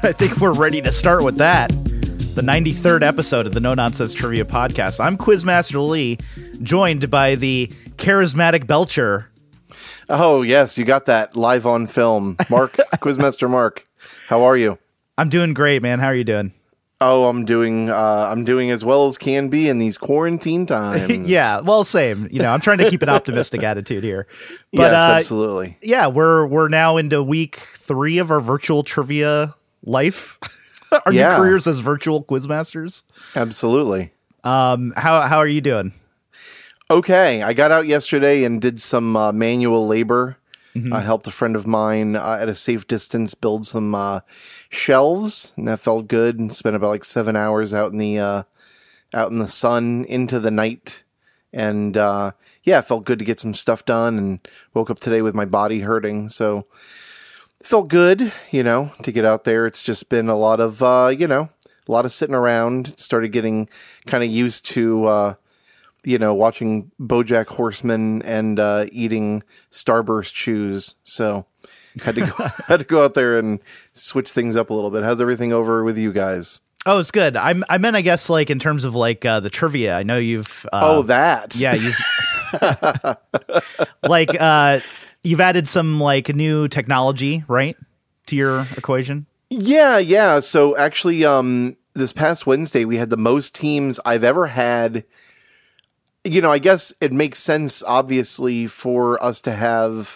I think we're ready to start with that. The 93rd episode of the No Nonsense Trivia Podcast. I'm Quizmaster Lee, joined by the charismatic Belcher. Oh, yes, you got that live on film. Mark, Quizmaster Mark, how are you? I'm doing great, man. How are you doing? Oh, I'm doing as well as can be in these quarantine times. Yeah, well, same. I'm trying to keep an optimistic attitude here. But, yes, absolutely. Yeah, we're now into week 3 of our virtual trivia life. Our new careers as virtual quizmasters. Absolutely. How are you doing? Okay, I got out yesterday and did some manual labor. I helped a friend of mine at a safe distance build some shelves, and that felt good. And spent about 7 hours out in the sun into the night, and it felt good to get some stuff done. And woke up today with my body hurting, so it felt good, to get out there. It's just been a lot of sitting around. Started getting kind of used to watching BoJack Horseman and eating Starburst chews. So had to go out there and switch things up a little bit. How's everything over with you guys? Oh, it's good. I meant, I guess, in terms of the trivia. I know you've. That. Yeah, you've. You've added some new technology, right, to your equation. Yeah. So actually, this past Wednesday we had the most teams I've ever had. I guess it makes sense, obviously, for us to have,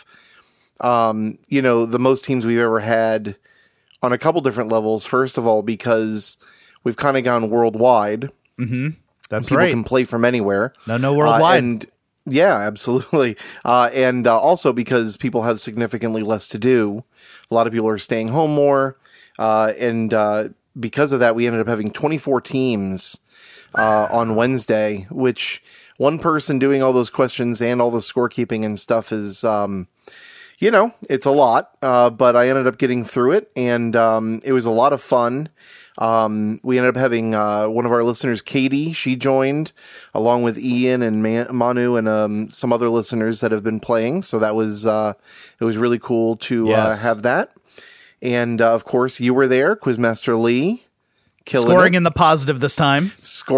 the most teams we've ever had on a couple different levels. First of all, because we've kind of gone worldwide. Mm-hmm. That's People right. can play from anywhere. No worldwide. Yeah, absolutely. And also because people have significantly less to do. A lot of people are staying home more. And because of that, we ended up having 24 teams on Wednesday, which one person doing all those questions and all the scorekeeping and stuff is, it's a lot. But I ended up getting through it, and it was a lot of fun. We ended up having one of our listeners, Katie. She joined along with Ian and Manu and some other listeners that have been playing. So that was it was really cool to have that. And of course, you were there, Quizmaster Lee. Scoring in the positive this time.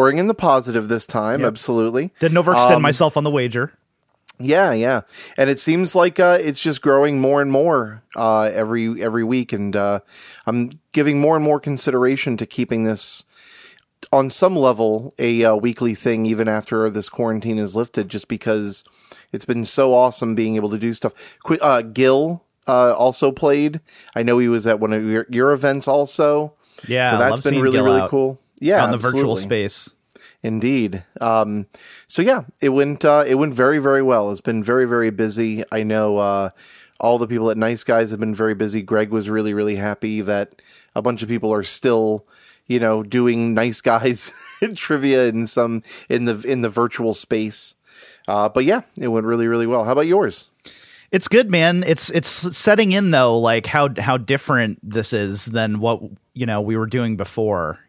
Yep. Absolutely. Didn't overextend myself on the wager. Yeah. And it seems like it's just growing more and more every week. And I'm giving more and more consideration to keeping this on some level a weekly thing, even after this quarantine is lifted, just because it's been so awesome being able to do stuff. Gil also played. I know he was at one of your events also. Yeah, so that's been really cool. Yeah, on the virtual space. Indeed. So yeah, it went very, very well. It's been very, very busy. I know all the people at Nice Guys have been very busy. Greg was really, really happy that a bunch of people are still, doing Nice Guys trivia in the virtual space. But yeah, it went really, really well. How about yours? It's good, man. It's setting in though, how different this is than what we were doing before.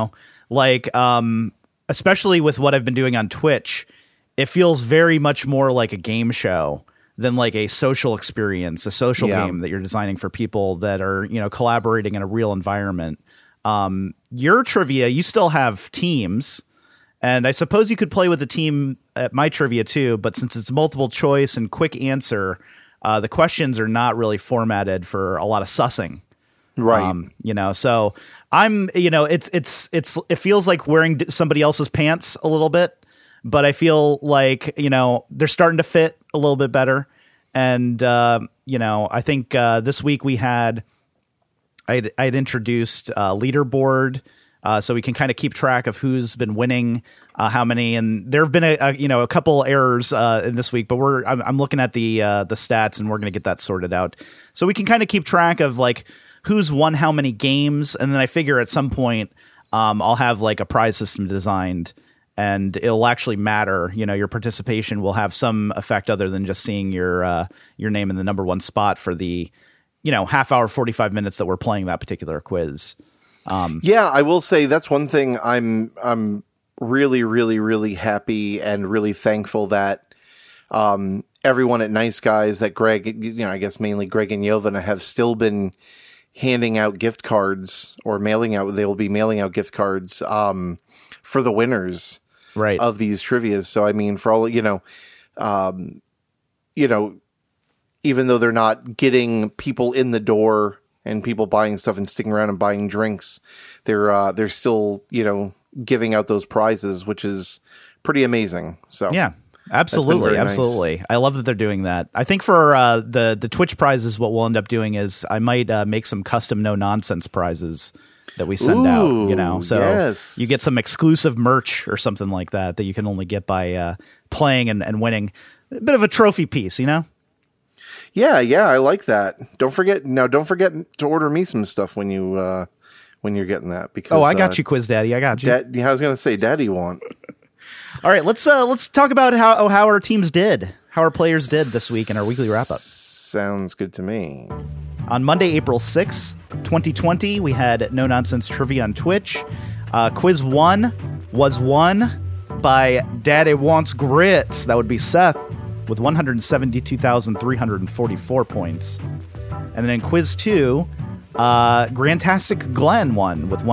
Especially with what I've been doing on Twitch, it feels very much more like a game show than a social experience, a social game that you're designing for people that are collaborating in a real environment. Your trivia, you still have teams. And I suppose you could play with a team at my trivia too, but since it's multiple choice and quick answer, the questions are not really formatted for a lot of sussing. Right. So I'm, it feels like wearing somebody else's pants a little bit, but I feel like, they're starting to fit a little bit better. And, I think this week I'd introduced leaderboard, so we can kind of keep track of who's been winning, how many, and there have been a couple errors in this week, but I'm looking at the stats, and we're going to get that sorted out, so we can kind of keep track of who's won how many games, and then I figure at some point I'll have a prize system designed, and it'll actually matter. Your participation will have some effect other than just seeing your name in the number one spot for the half hour, 45 minutes that we're playing that particular quiz. Yeah, I will say that's one thing I'm really, really, really happy and really thankful that everyone at Nice Guys, that Greg, I guess mainly Greg and Yovana, have still been, handing out gift cards or they will be mailing out gift cards for the winners Right. of these trivias. So, I mean, for all, even though they're not getting people in the door and people buying stuff and sticking around and buying drinks, they're still, giving out those prizes, which is pretty amazing. So yeah, absolutely. very Absolutely. nice. I love that they're doing that. I think for the Twitch prizes, what we'll end up doing is I might make some custom no nonsense prizes that we send out, so yes. you get some exclusive merch or something like that you can only get by playing and winning. A bit of a trophy piece, Yeah, I like that. Don't forget to order me some stuff when you're getting that. Because I got you, Quiz Daddy. I got you. I was gonna say, Daddy want. All right, let's talk about how our teams did, how our players did this week in our weekly wrap up. Sounds good to me. On Monday, April 6th, 2020, we had No Nonsense Trivia on Twitch. Quiz 1 was won by Daddy Wants Grits. That would be Seth with 172,344 points. And then in Quiz 2, Grantastic Glenn won with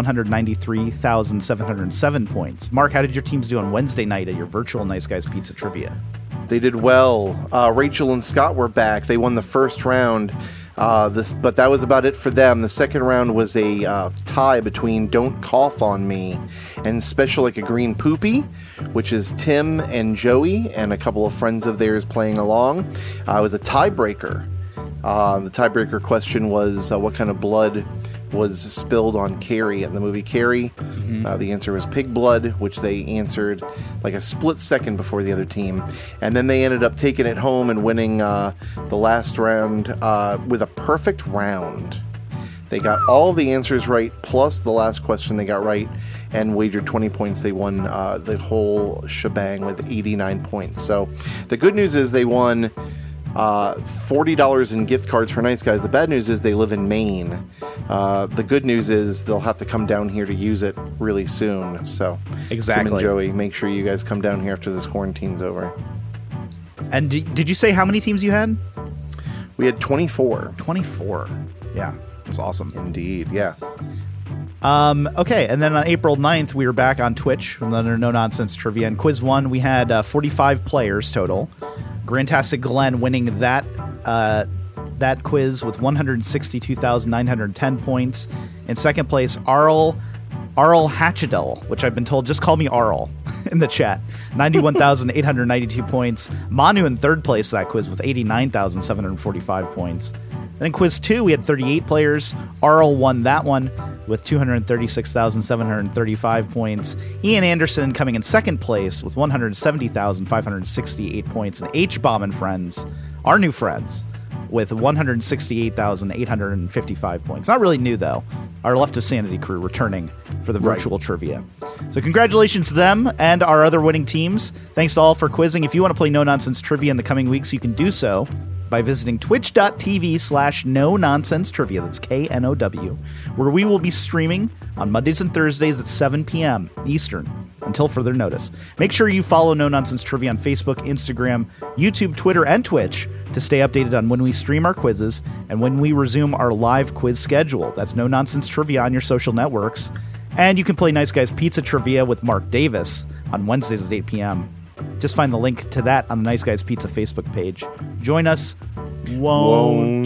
193,707 points. Mark, how did your teams do on Wednesday night at your virtual Nice Guys Pizza Trivia? They did well. Rachel and Scott were back. They won the first round. But that was about it for them. The second round was a tie between Don't Cough on Me and Special Like a Green Poopy, which is Tim and Joey and a couple of friends of theirs playing along. It was a tiebreaker. The tiebreaker question was what kind of blood was spilled on Carrie in the movie Carrie. The answer was pig blood, which they answered like a split second before the other team. And then they ended up taking it home and winning the last round with a perfect round. They got all of the answers right, plus the last question they got right, and wagered 20 points. They won the whole shebang with 89 points. So the good news is they won $40 in gift cards for Nice Guys. The bad news is they live in Maine. The good news is they'll have to come down here to use it really soon. So Exactly. Tim and Joey, make sure you guys come down here after this quarantine's over. And did you say how many teams you had? We had 24. 24. Yeah, that's awesome. Indeed, yeah. Okay, and then on April 9th, we were back on Twitch with another No Nonsense Trivia. And Quiz 1, we had 45 players total. Grantastic Glenn winning that quiz with 162,910 points. In second place, Arl Hatchadell, which I've been told, just call me Arl in the chat, 91,892 points. Manu in third place that quiz with 89,745 points. Then in Quiz 2, we had 38 players. Arl won that one with 236,735 points. Ian Anderson coming in second place with 170,568 points. And H-Bomb and friends, our new friends, with 168,855 points. Not really new, though. Our Left of Sanity crew returning for the virtual trivia. So congratulations to them and our other winning teams. Thanks to all for quizzing. If you want to play No Nonsense Trivia in the coming weeks, you can do so by visiting twitch.tv/No Nonsense Trivia. That's KNOW, where we will be streaming on Mondays and Thursdays at 7 p.m. Eastern until further notice. Make sure you follow No Nonsense Trivia on Facebook, Instagram, YouTube, Twitter, and Twitch to stay updated on when we stream our quizzes and when we resume our live quiz schedule. That's No Nonsense Trivia on your social networks. And you can play Nice Guys Pizza Trivia with Mark Davis on Wednesdays at 8 p.m. Just find the link to that on the Nice Guys Pizza Facebook page. Join us, won't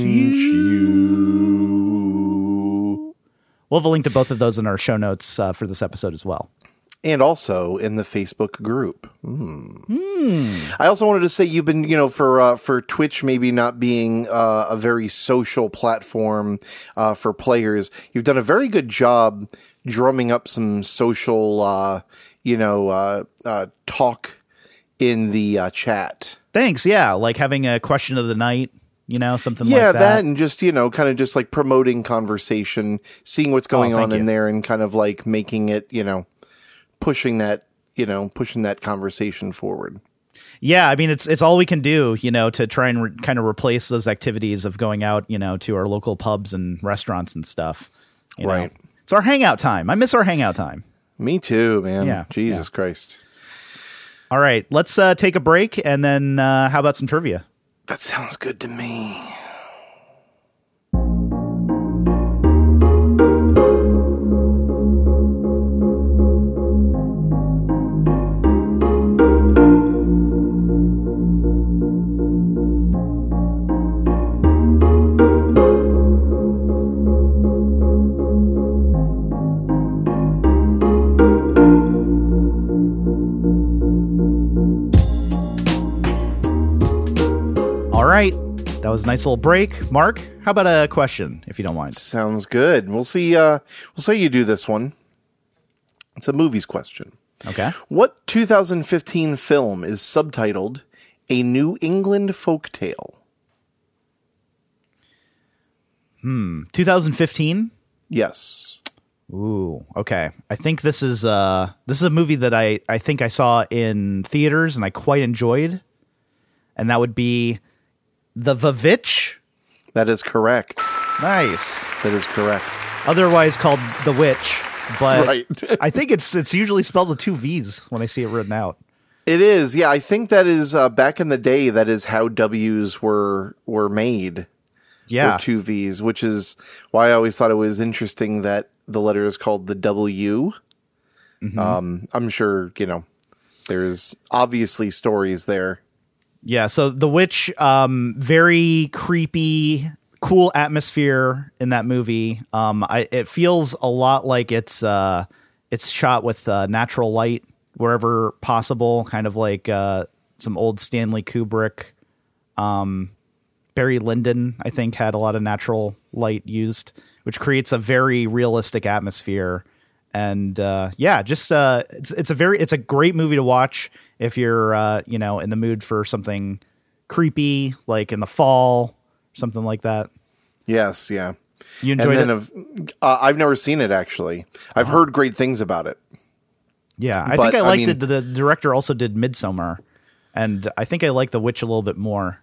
you? We'll have a link to both of those in our show notes for this episode as well. And also in the Facebook group. I also wanted to say you've been, for Twitch maybe not being a very social platform for players, you've done a very good job drumming up some social, talk in the chat. Thanks. Yeah, like having a question of the night. Something like that. Yeah, that and just, kind of just like promoting conversation, seeing what's going on in there and kind of like making it, pushing that conversation forward. Yeah, I mean, it's all we can do, to try and kind of replace those activities of going out, to our local pubs and restaurants and stuff. Right. It's our hangout time. I miss our hangout time. Me too, man. Yeah. Jesus Christ. All right, let's take a break, and then how about some trivia? That sounds good to me. was a nice little break. Mark, how about a question, if you don't mind? Sounds good. We'll see. We'll say you do this one. It's a movies question. Okay. What 2015 film is subtitled A New England Folktale? 2015? Yes. Ooh, okay. I think this is a movie that I think I saw in theaters and I quite enjoyed. And that would be The Vavitch. That is correct. Nice. That is correct. Otherwise called The Witch, but Right. I think it's usually spelled with 2 V's when I see it written out. It is. Yeah, I think that is back in the day. That is how W's were made. Yeah. Or 2 V's, which is why I always thought it was interesting that the letter is called the W. I'm sure, there's obviously stories there. Yeah, so The Witch, very creepy, cool atmosphere in that movie. It feels a lot like it's shot with natural light wherever possible, kind of like some old Stanley Kubrick. Barry Lyndon, I think, had a lot of natural light used, which creates a very realistic atmosphere. And it's a great movie to watch if you're in the mood for something creepy, like in the fall, something like that. Yes, yeah. You enjoyed it? I've never seen it, actually. I've heard great things about it. Yeah, I think I liked it. The director also did Midsommar, and I think I like The Witch a little bit more.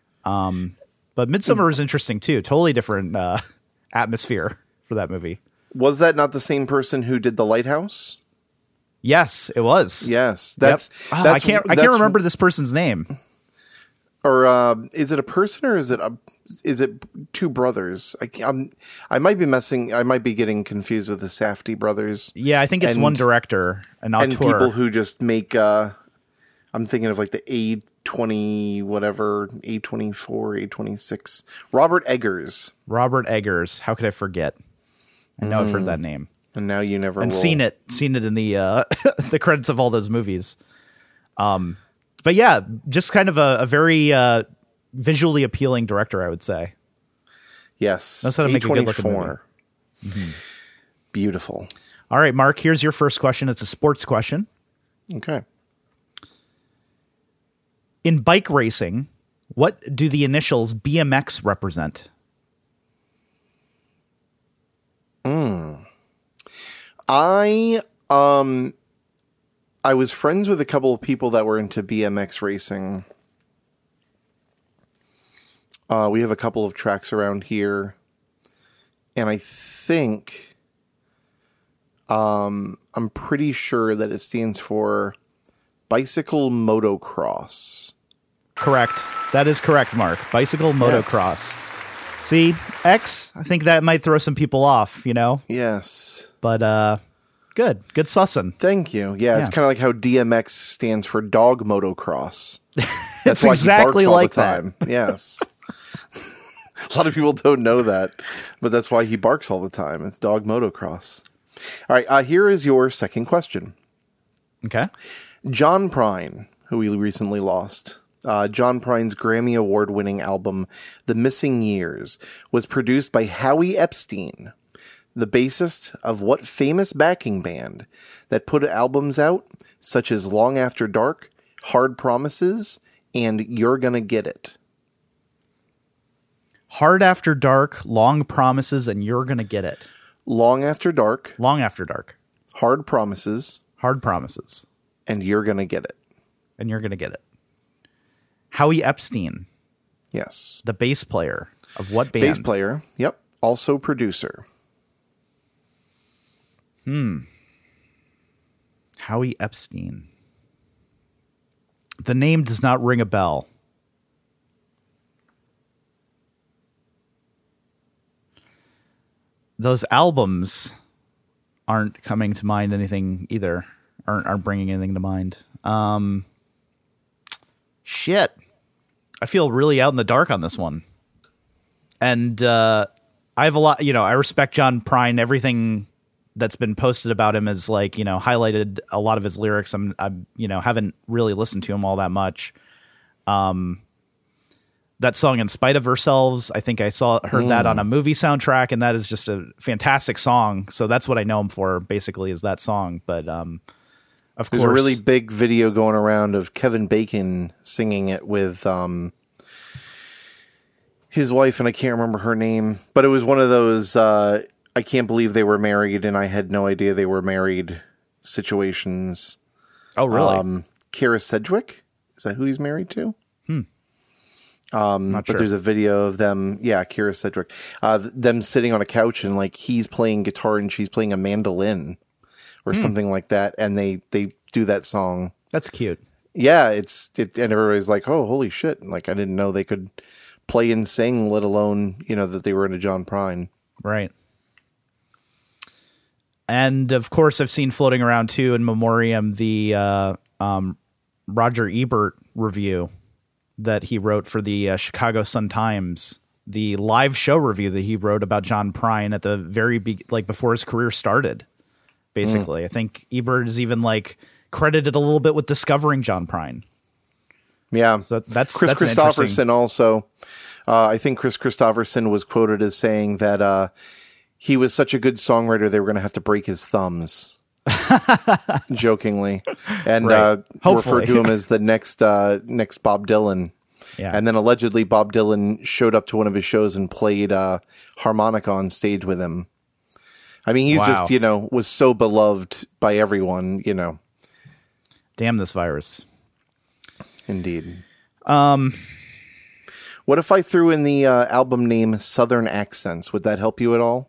But Midsommar is interesting too. Totally different atmosphere for that movie. Was that not the same person who did The Lighthouse? Yes, it was. Yes, I can't remember this person's name. Or is it a person, or is it 2 brothers? I might be getting confused with the Safdie brothers. Yeah, I think it's one director, an auteur. And people who just make. I'm thinking of like the A20 whatever, A24, A26. Robert Eggers. Robert Eggers. How could I forget? I know I've heard that name. And now you never and will. seen it in the the credits of all those movies. But yeah, just kind of a very visually appealing director, I would say. Yes, that's how to make a good looking movie. Beautiful. All right, Mark. Here's your first question. It's a sports question. Okay. In bike racing, what do the initials BMX represent? I was friends with a couple of people that were into BMX racing. We have a couple of tracks around here, and I think I'm pretty sure that it stands for bicycle motocross. Correct. That is correct, Mark. Bicycle motocross. See, X, I think that might throw some people off, Yes. But good sussin'. Thank you. Yeah, it's kind of like how DMX stands for dog motocross. That's why exactly he barks all like the time. That. Yes. A lot of people don't know that, but that's why he barks all the time. It's dog motocross. All right, here is your second question. Okay. John Prine, who we recently lost. John Prine's Grammy Award-winning album, The Missing Years, was produced by Howie Epstein, the bassist of what famous backing band that put albums out such as Long After Dark, Hard Promises, and You're Gonna Get It. Hard After Dark, Long Promises, and You're Gonna Get It. Long After Dark. Long After Dark. Hard Promises. Hard Promises. And You're Gonna Get It. And You're Gonna Get It. Howie Epstein. Yes. The bass player of what band? Bass player. Yep. Also producer. Howie Epstein. The name does not ring a bell. Those albums aren't coming to mind anything either. Aren't bringing anything to mind. Shit. I feel really out in the dark on this one. And I have a lot, I respect John Prine. Everything that's been posted about him is highlighted a lot of his lyrics. I haven't really listened to him all that much. that song "In Spite of Ourselves." I think I heard that on a movie soundtrack, and that is just a fantastic song. So that's what I know him for, basically, is that song. But of course, there's a really big video going around of Kevin Bacon singing it with his wife, and I can't remember her name, but it was one of those I can't believe they were married, and I had no idea they were married situations. Oh, really? Kara Sedgwick, is that who he's married to? Not But sure. there's a video of them, Kara Sedgwick, them sitting on a couch, and like he's playing guitar and she's playing a mandolin or something like that, and they do that song. That's cute. Yeah, and everybody's like, "Oh, holy shit!" Like I didn't know they could play and sing, let alone that they were into John Prine. Right. And of course, I've seen floating around too in memoriam the Roger Ebert review that he wrote for the Chicago Sun-Times, the live show review that he wrote about John Prine at the very before his career started. Basically, I think Ebert is even credited a little bit with discovering John Prine. Yeah, So that's Chris that's an Christopherson also. I think Chris Christopherson was quoted as saying that he was such a good songwriter they were going to have to break his thumbs, jokingly, and Right. Hopefully. referred to him as the next Bob Dylan. Yeah. And then allegedly Bob Dylan showed up to one of his shows and played harmonica on stage with him. I mean, he's Wow. just was so beloved by everyone. Damn this virus. Indeed. What if I threw in the album name Southern Accents? Would that help you at all?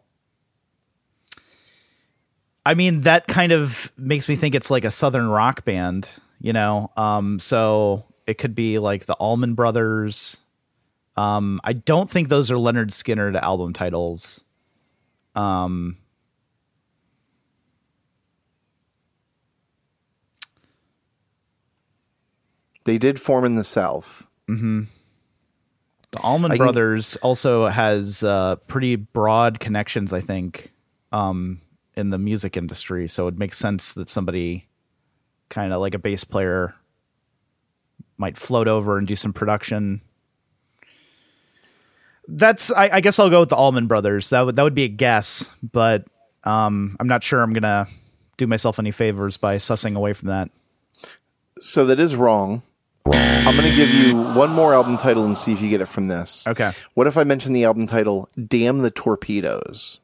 I mean, that kind of makes me think it's like a Southern rock band, so it could be like the Allman Brothers. I don't think those are Leonard Skinner album titles. They did form in the South. The Allman Brothers also has pretty broad connections, I think, in the music industry. So it makes sense that somebody kind of like a bass player might float over and do some production. I guess I'll go with the Allman Brothers. That would be a guess, but I'm not sure I'm gonna do myself any favors by sussing away from that. So that is wrong. I'm going to give you one more album title and see if you get it from this. Okay. What if I mention the album title, Damn the Torpedoes?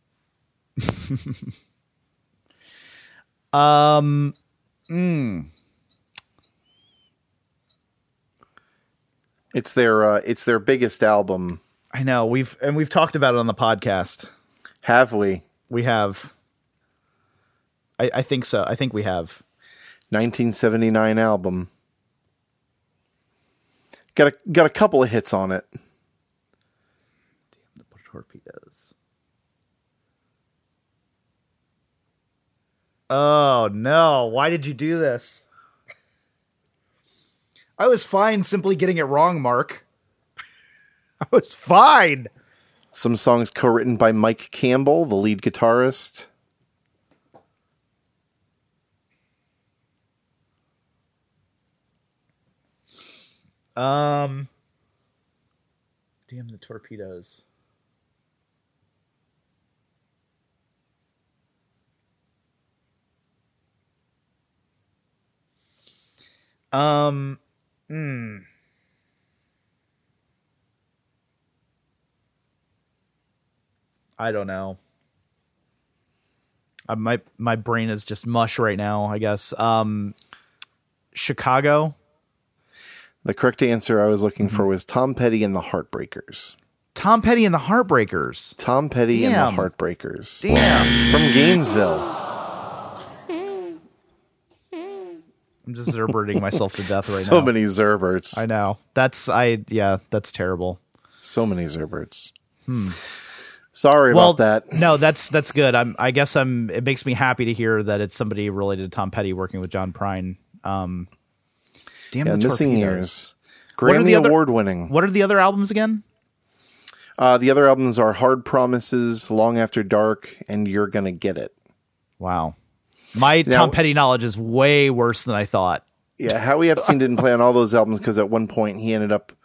It's their biggest album. I know we've talked about it on the podcast. Have we? We have. I think so. I think we have. 1979 album. Got a couple of hits on it. Damn the torpedoes. Oh no, why did you do this? I was fine simply getting it wrong, Mark. I was fine. Some songs co-written by Mike Campbell, the lead guitarist. Damn the torpedoes. I don't know. My brain is just mush right now, I guess. Chicago. The correct answer I was looking for was Tom Petty and the Heartbreakers. Tom Petty and the Heartbreakers. Tom Petty and Damn. the Heartbreakers. Damn. From Gainesville. I'm just zerberting myself to death right now. So many Zerberts. I know. That's terrible. So many Zerberts. Sorry about that. No, that's good. It makes me happy to hear that it's somebody related to Tom Petty working with John Prine. Damn the Missing Torpedoes. Years. What are the Grammy other- Award winning. What are the other albums again? The other albums are Hard Promises, Long After Dark, and You're Gonna Get It. Wow. My Now- Tom Petty knowledge is way worse than I thought. Yeah, Howie Epstein didn't play on all those albums because at one point he ended up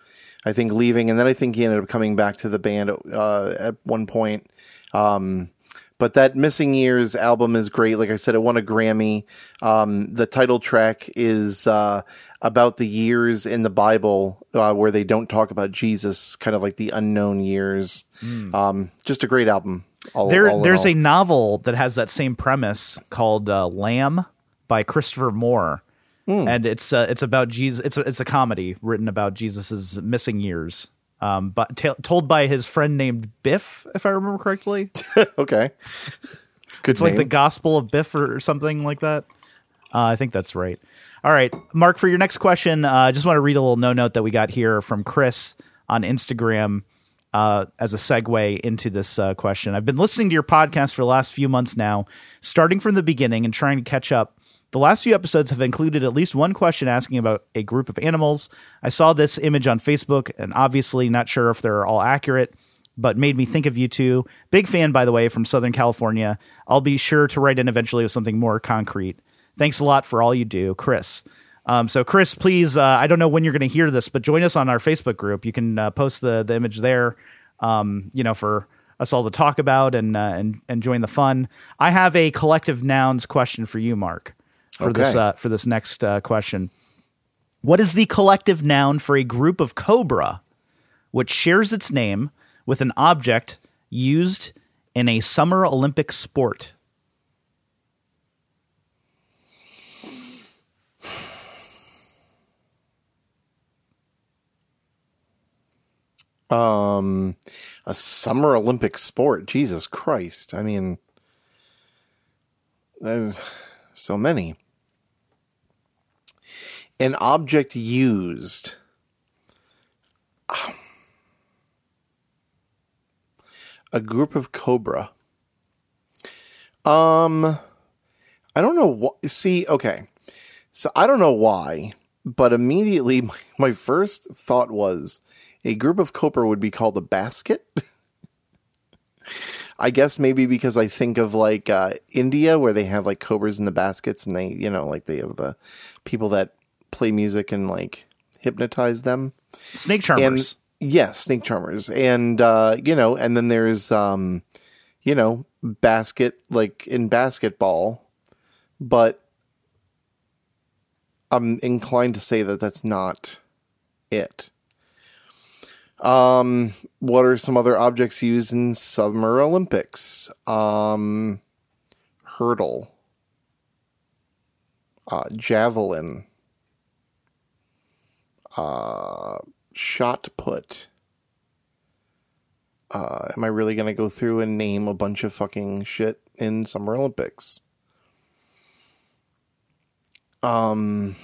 I think, leaving, and then I think he ended up coming back to the band at one point. But that Missing Years album is great. Like I said, it won a Grammy. The title track is about the years in the Bible where they don't talk about Jesus, kind of like the unknown years. Just a great album. There's a novel that has that same premise called Lamb by Christopher Moore. And it's about Jesus. It's a comedy written about Jesus's missing years. But told by his friend named Biff, if I remember correctly. Okay. Good It's like the Gospel of Biff or something like that. I think that's right. All right, Mark, for your next question, I just want to read a little note that we got here from Chris on Instagram as a segue into this question. I've been listening to your podcast for the last few months now, starting from the beginning and trying to catch up. The last few episodes have included at least one question asking about a group of animals. I saw this image on Facebook and obviously not sure if they're all accurate, but made me think of you two. Big fan, by the way, from Southern California. I'll be sure to write in eventually with something more concrete. Thanks a lot for all you do, Chris. So Chris, please, I don't know when you're going to hear this, but join us on our Facebook group. You can post the image there, for us all to talk about and join the fun. I have a collective nouns question for you, Mark. For this next question. What is the collective noun for a group of cobra which shares its name with an object used in a Summer Olympic sport? A Summer Olympic sport. Jesus Christ. I mean, there's so many. An object used. A group of cobra. I don't know what. See, okay. So I don't know why, but immediately my first thought was a group of cobra would be called a basket. I guess maybe because I think of like India, where they have like cobras in the baskets, and they, like they have the people that play music and like hypnotize them. Snake charmers. And, yes, snake charmers. And, and then there's, basket, like in basketball. But I'm inclined to say that that's not it. What are some other objects used in Summer Olympics? Hurdle. Javelin. Shot put. Am I really going to go through and name a bunch of fucking shit in Summer Olympics? Group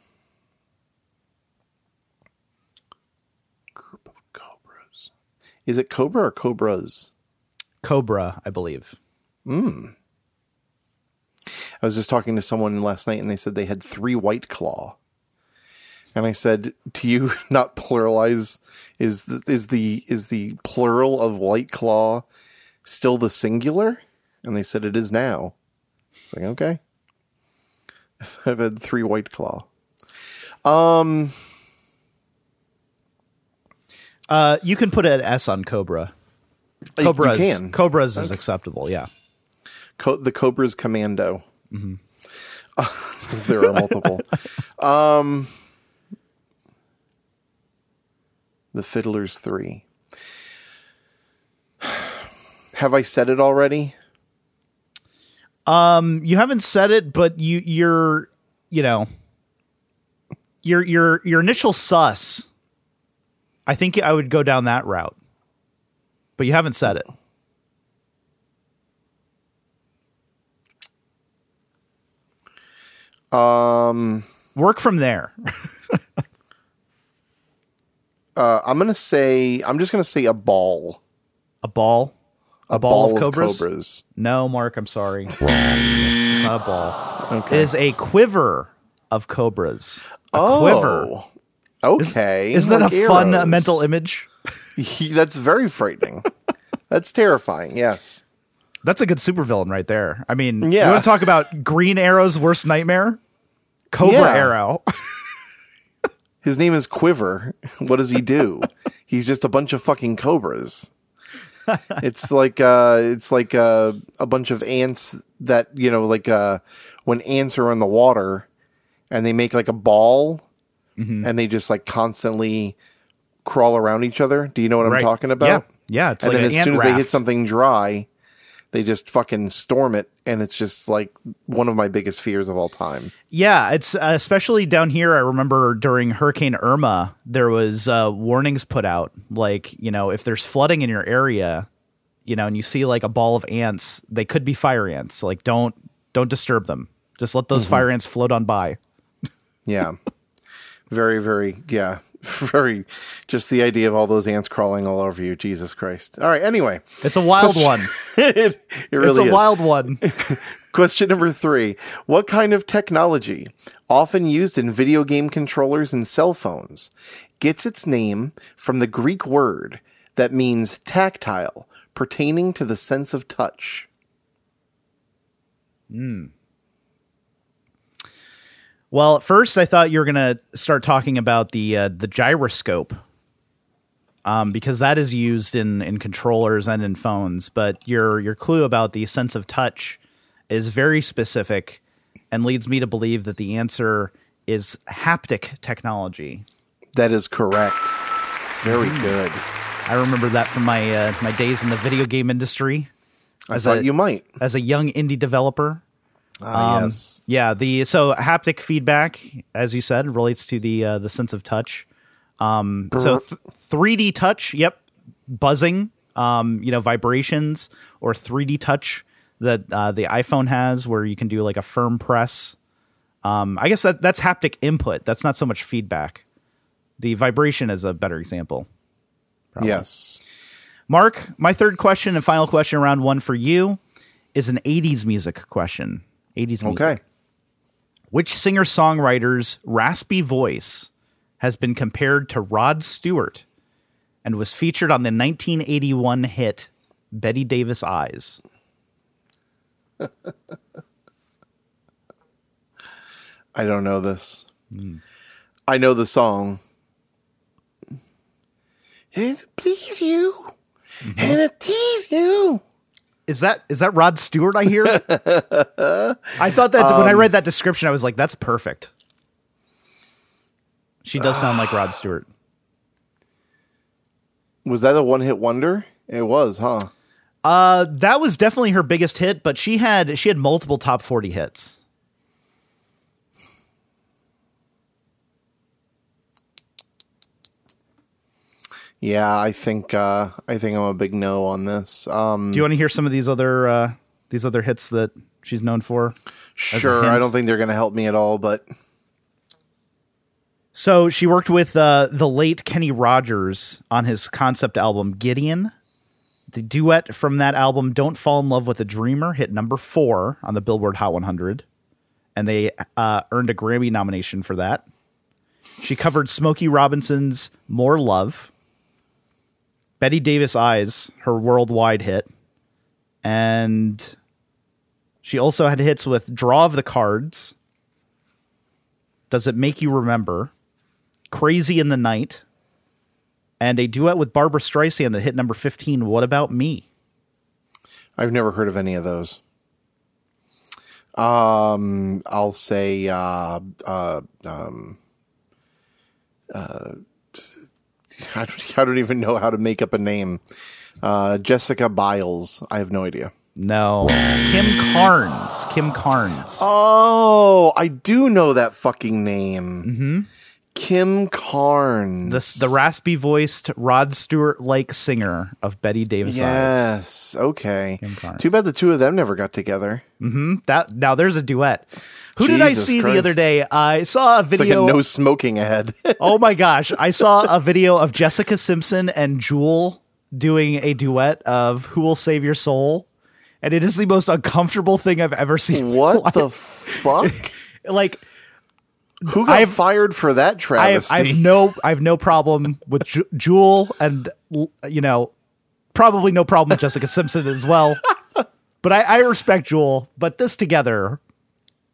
of cobras. Is it cobra or cobras? Cobra, I believe. I was just talking to someone last night and they said they had 3 White Claw. And I said, do you not pluralize? Is the plural of White Claw still the singular? And they said it is now. It's like, okay. I've had 3 White Claw. You can put an S on Cobra. Cobras. You can. Cobras is acceptable, yeah. The Cobra's Commando. Mm-hmm. There are multiple. The Fiddler's 3. Have I said it already? You haven't said it, but your initial sus. I think I would go down that route, but you haven't said it. Work from there. I'm just gonna say a ball. A ball? A ball of cobras? Cobras. No, Mark, I'm sorry. It's not a ball. Okay. It is a quiver of cobras. Quiver. Okay. Isn't that a fun mental image? That's very frightening. That's terrifying, yes. That's a good supervillain right there. I mean, yeah. You want to talk about Green Arrow's worst nightmare? Cobra Arrow. His name is Quiver. What does he do? He's just a bunch of fucking cobras. It's like a bunch of ants that, when ants are in the water and they make like a ball and they just like constantly crawl around each other. Do you know what I'm talking about? Yeah. It's and like then an as soon ant as they raft. hit something dry, they just fucking storm it. And it's just like one of my biggest fears of all time. Yeah, it's especially down here. I remember during Hurricane Irma, there was warnings put out. Like, if there's flooding in your area, and you see like a ball of ants, they could be fire ants. Like, don't disturb them. Just let those fire ants float on by. Yeah. Very, very, yeah. Very, just the idea of all those ants crawling all over you. Jesus Christ. All right. Anyway. It's a wild one. It really is. It's a wild one. Question number 3. What kind of technology, often used in video game controllers and cell phones, gets its name from the Greek word that means tactile, pertaining to the sense of touch? Well, at first I thought you were going to start talking about the gyroscope, because that is used in controllers and in phones. But your clue about the sense of touch is very specific and leads me to believe that the answer is haptic technology. That is correct. Very good. I remember that from my my days in the video game industry. I thought you might. As a young indie developer. Yes. Yeah, so haptic feedback, as you said, relates to the sense of touch. So 3D touch, yep, buzzing, vibrations, or 3D touch that the iPhone has, where you can do like a firm press. I guess that's haptic input. That's not so much feedback. The vibration is a better example. Probably. Yes. Mark, my third question and final question, round 1 for you, is an 80s music question. 80s music. Okay. Which singer-songwriter's raspy voice has been compared to Rod Stewart and was featured on the 1981 hit Betty Davis Eyes? I don't know this. I know the song. It please you, and it tease you. Is that Rod Stewart I hear? I thought that when I read that description, I was like, that's perfect. She does sound like Rod Stewart. Was that a one-hit wonder? It was, huh? That was definitely her biggest hit, but she had multiple top 40 hits. Yeah, I think I'm a big no on this. Do you want to hear some of these other hits that she's known for? Sure. I don't think they're going to help me at all, but so she worked with the late Kenny Rogers on his concept album Gideon. The duet from that album, "Don't Fall in Love with a Dreamer," hit number 4 on the Billboard Hot 100, and they earned a Grammy nomination for that. She covered Smokey Robinson's "More Love," Betty Davis Eyes, her worldwide hit, and she also had hits with "Draw of the Cards," "Does It Make You Remember," "Crazy in the Night," and a duet with Barbra Streisand that hit number 15, "What About Me?" I've never heard of any of those. I'll say I don't even know how to make up a name. Jessica Biles. I have no idea. No. Kim Carnes. Kim Carnes. Oh, I do know that fucking name. Mm-hmm. Kim Carnes. The raspy-voiced Rod Stewart-like singer of Betty Davis Eyes. Yes. Okay. Kim Carnes. Too bad the two of them never got together. Mm-hmm. Now there's a duet. Who did I see Christ. the other day? I saw a video. It's like a no smoking ahead. Oh my gosh. I saw a video of Jessica Simpson and Jewel doing a duet of "Who Will Save Your Soul?" And it is the most uncomfortable thing I've ever seen. What the fuck? Like, who got fired for that travesty? I have no problem with Jewel, and probably no problem with Jessica Simpson as well. But I respect Jewel. But this together,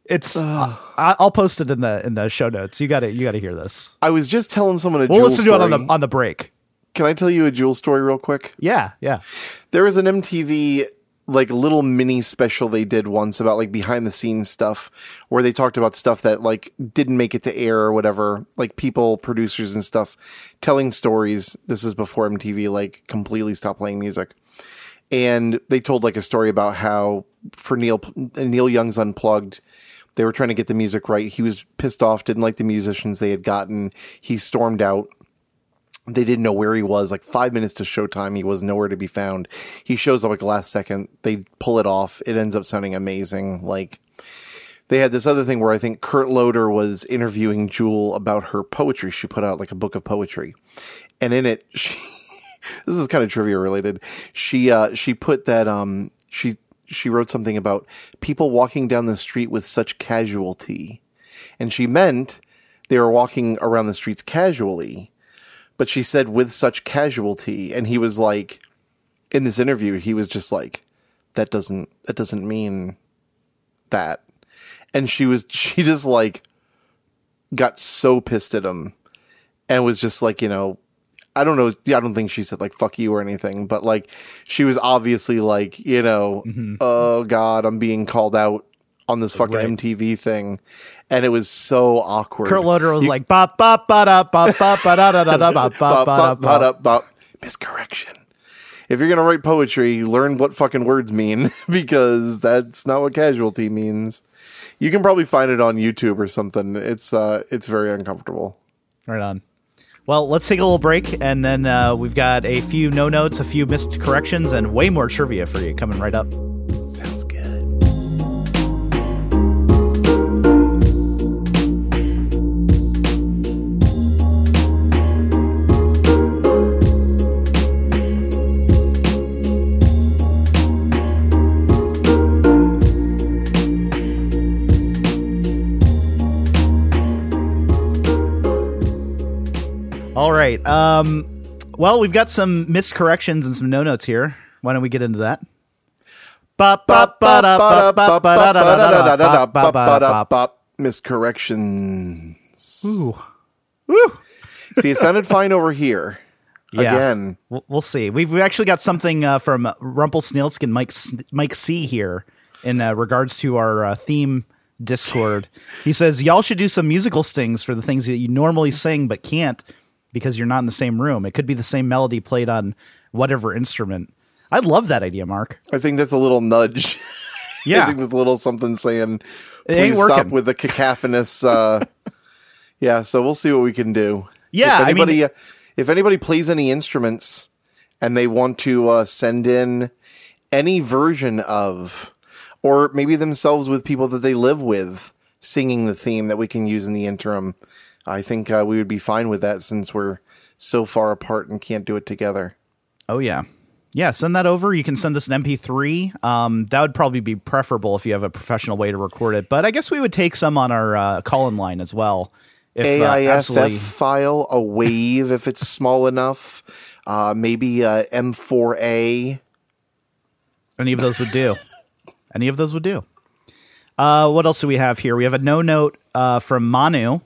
It's I'll post it in the show notes. You got to hear this. I was just telling someone a We'll Jewel listen story. to it on the break. Can I tell you a Jewel story real quick? Yeah. There was an MTV like little mini special they did once about like behind the scenes stuff where they talked about stuff that like didn't make it to air or whatever, like people, producers and stuff telling stories. This is before MTV like completely stopped playing music. And they told like a story about how for Neil Young's Unplugged, they were trying to get the music right. He was pissed off, didn't like the musicians they had gotten. He stormed out. They didn't know where he was. Like 5 minutes to showtime, he was nowhere to be found. He shows up like last second. They pull it off. It ends up sounding amazing. Like they had this other thing where I think Kurt Loder was interviewing Jewel about her poetry. She put out like a book of poetry, and in it, this is kind of trivia related. She put that she wrote something about people walking down the street with such casualty, and she meant they were walking around the streets casually. But she said with such casualty, and he was like, in this interview, he was just like, that doesn't mean that. And she just like got so pissed at him and was just like, I don't know. I don't think she said like, fuck you or anything, but like, she was obviously like, oh God, I'm being called out on this fucking MTV thing, and it was so awkward. Kurt Loder was like, bop bop ba da bop bop ba da da da da bop bop ba da bop. Miscorrection. If you're gonna write poetry, learn what fucking words mean, because that's not what casualty means. You can probably find it on YouTube or something. It's very uncomfortable. Right on. Well, let's take a little break, and then we've got a few no notes, a few missed corrections, and way more trivia for you coming right up. Sounds good. All right. Well, we've got some missed corrections and some no notes here. Why don't we get into that? Miscorrections. Ooh. Woo. See, it sounded fine over here. Yeah. Again. We'll see. We've actually got something from Rumpelstiltskin Mike C here in regards to our theme Discord. He says, y'all should do some musical stings for the things that you normally sing but can't because you're not in the same room. It could be the same melody played on whatever instrument. I love that idea, Mark. I think that's a little nudge. Yeah. I think there's a little something saying, It ain't please stop working. with the cacophonous. Yeah, so we'll see what we can do. Yeah, if anybody plays any instruments and they want to send in any version of, or maybe themselves with people that they live with, singing the theme that we can use in the interim, I think we would be fine with that since we're so far apart and can't do it together. Oh, yeah. Yeah, send that over. You can send us an MP3. That would probably be preferable if you have a professional way to record it. But I guess we would take some on our call-in line as well. If, AIFF file, a wave if it's small enough, maybe M4A. Any of those would do. Any of those would do. What else do we have here? We have a no note from Manu.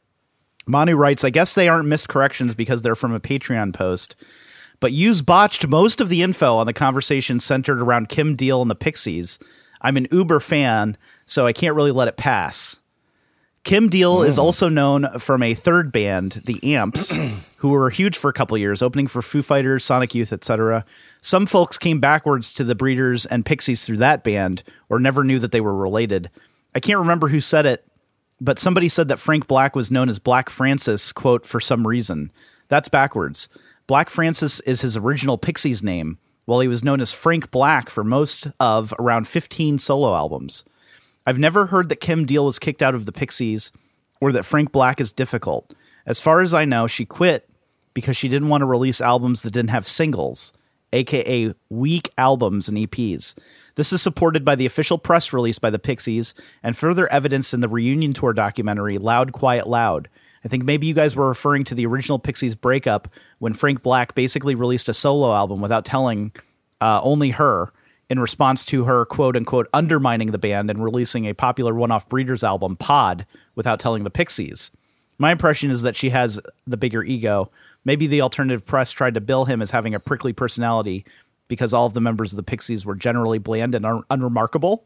Manu writes, I guess they aren't missed corrections because they're from a Patreon post, but Hughes botched most of the info on the conversation centered around Kim Deal and the Pixies. I'm an Uber fan, so I can't really let it pass. Kim Deal is also known from a third band, the Amps, who were huge for a couple years, opening for Foo Fighters, Sonic Youth, etc. Some folks came backwards to the Breeders and Pixies through that band, or never knew that they were related. I can't remember who said it, but somebody said that Frank Black was known as Black Francis, quote, for some reason. That's backwards. Black Francis is his original Pixies name, while he was known as Frank Black for most of around 15 solo albums. I've never heard that Kim Deal was kicked out of the Pixies or that Frank Black is difficult. As far as I know, she quit because she didn't want to release albums that didn't have singles, aka weak albums and EPs. This is supported by the official press release by the Pixies and further evidence in the reunion tour documentary Loud, Quiet, Loud. I think maybe you guys were referring to the original Pixies breakup when Frank Black basically released a solo album without telling only her. in response to her quote unquote undermining the band and releasing a popular one-off Breeders album, Pod, without telling the Pixies. My impression is that she has the bigger ego. Maybe the alternative press tried to bill him as having a prickly personality because all of the members of the Pixies were generally bland and unremarkable.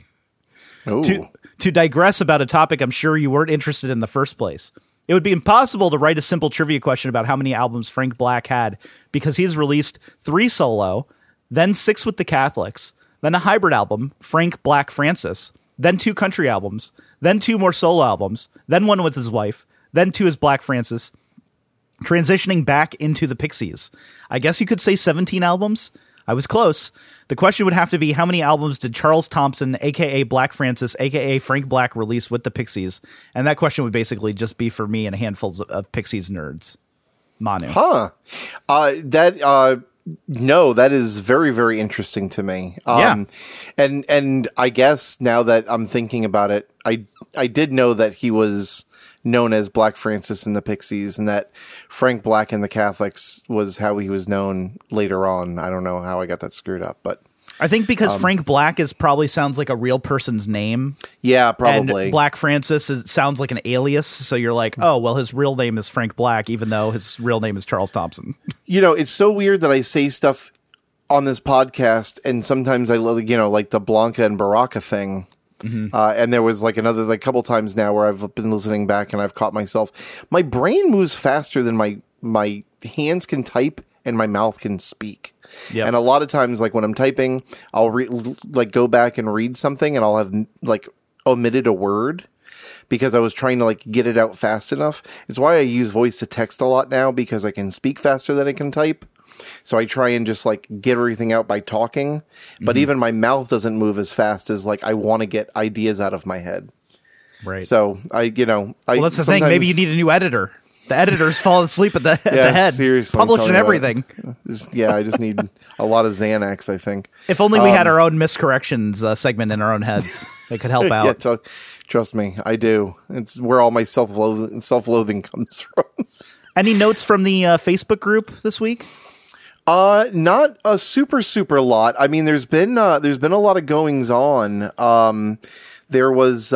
To digress about a topic I'm sure you weren't interested in the first place. It would be impossible to write a simple trivia question about how many albums Frank Black had because he's released 3 solo, then 6 with the Catholics, then a hybrid album, Frank Black Francis, then 2 country albums, then 2 more solo albums, then 1 with his wife, then 2 as Black Francis, transitioning back into the Pixies. I guess you could say 17 albums. I was close. The question would have to be, how many albums did Charles Thompson, a.k.a. Black Francis, a.k.a. Frank Black, release with the Pixies? And that question would basically just be for me and a handful of Pixies nerds. Manu. Huh. No, that is very, very interesting to me. And I guess now that I'm thinking about it, I did know that he was known as Black Francis in the Pixies, and that Frank Black in the Catholics was how he was known later on. I don't know how I got that screwed up, but I think because Frank Black probably sounds like a real person's name. Yeah, probably. And Black Francis sounds like an alias, so you're like, oh, well, his real name is Frank Black, even though his real name is Charles Thompson. You know, it's so weird that I say stuff on this podcast, and sometimes I, like the Blanca and Baraka thing. Mm-hmm. And there was like another couple times now where I've been listening back and I've caught myself. My brain moves faster than my hands can type and my mouth can speak. Yep. And a lot of times, like when I'm typing, I'll go back and read something and I'll have like omitted a word because I was trying to like get it out fast enough. It's why I use voice to text a lot now, because I can speak faster than I can type. So I try and just like get everything out by talking, but even my mouth doesn't move as fast as like I want to get ideas out of my head. Right. So well, that's the thing. Maybe you need a new editor. The editors fall asleep at the head. Seriously, publishing everything. I just need a lot of Xanax, I think. If only we had our own miscorrections segment in our own heads. They could help out. Yeah, trust me, I do. It's where all my self-loathing comes from. Any notes from the Facebook group this week? Not a super lot. I mean, there's been a lot of goings on. There was,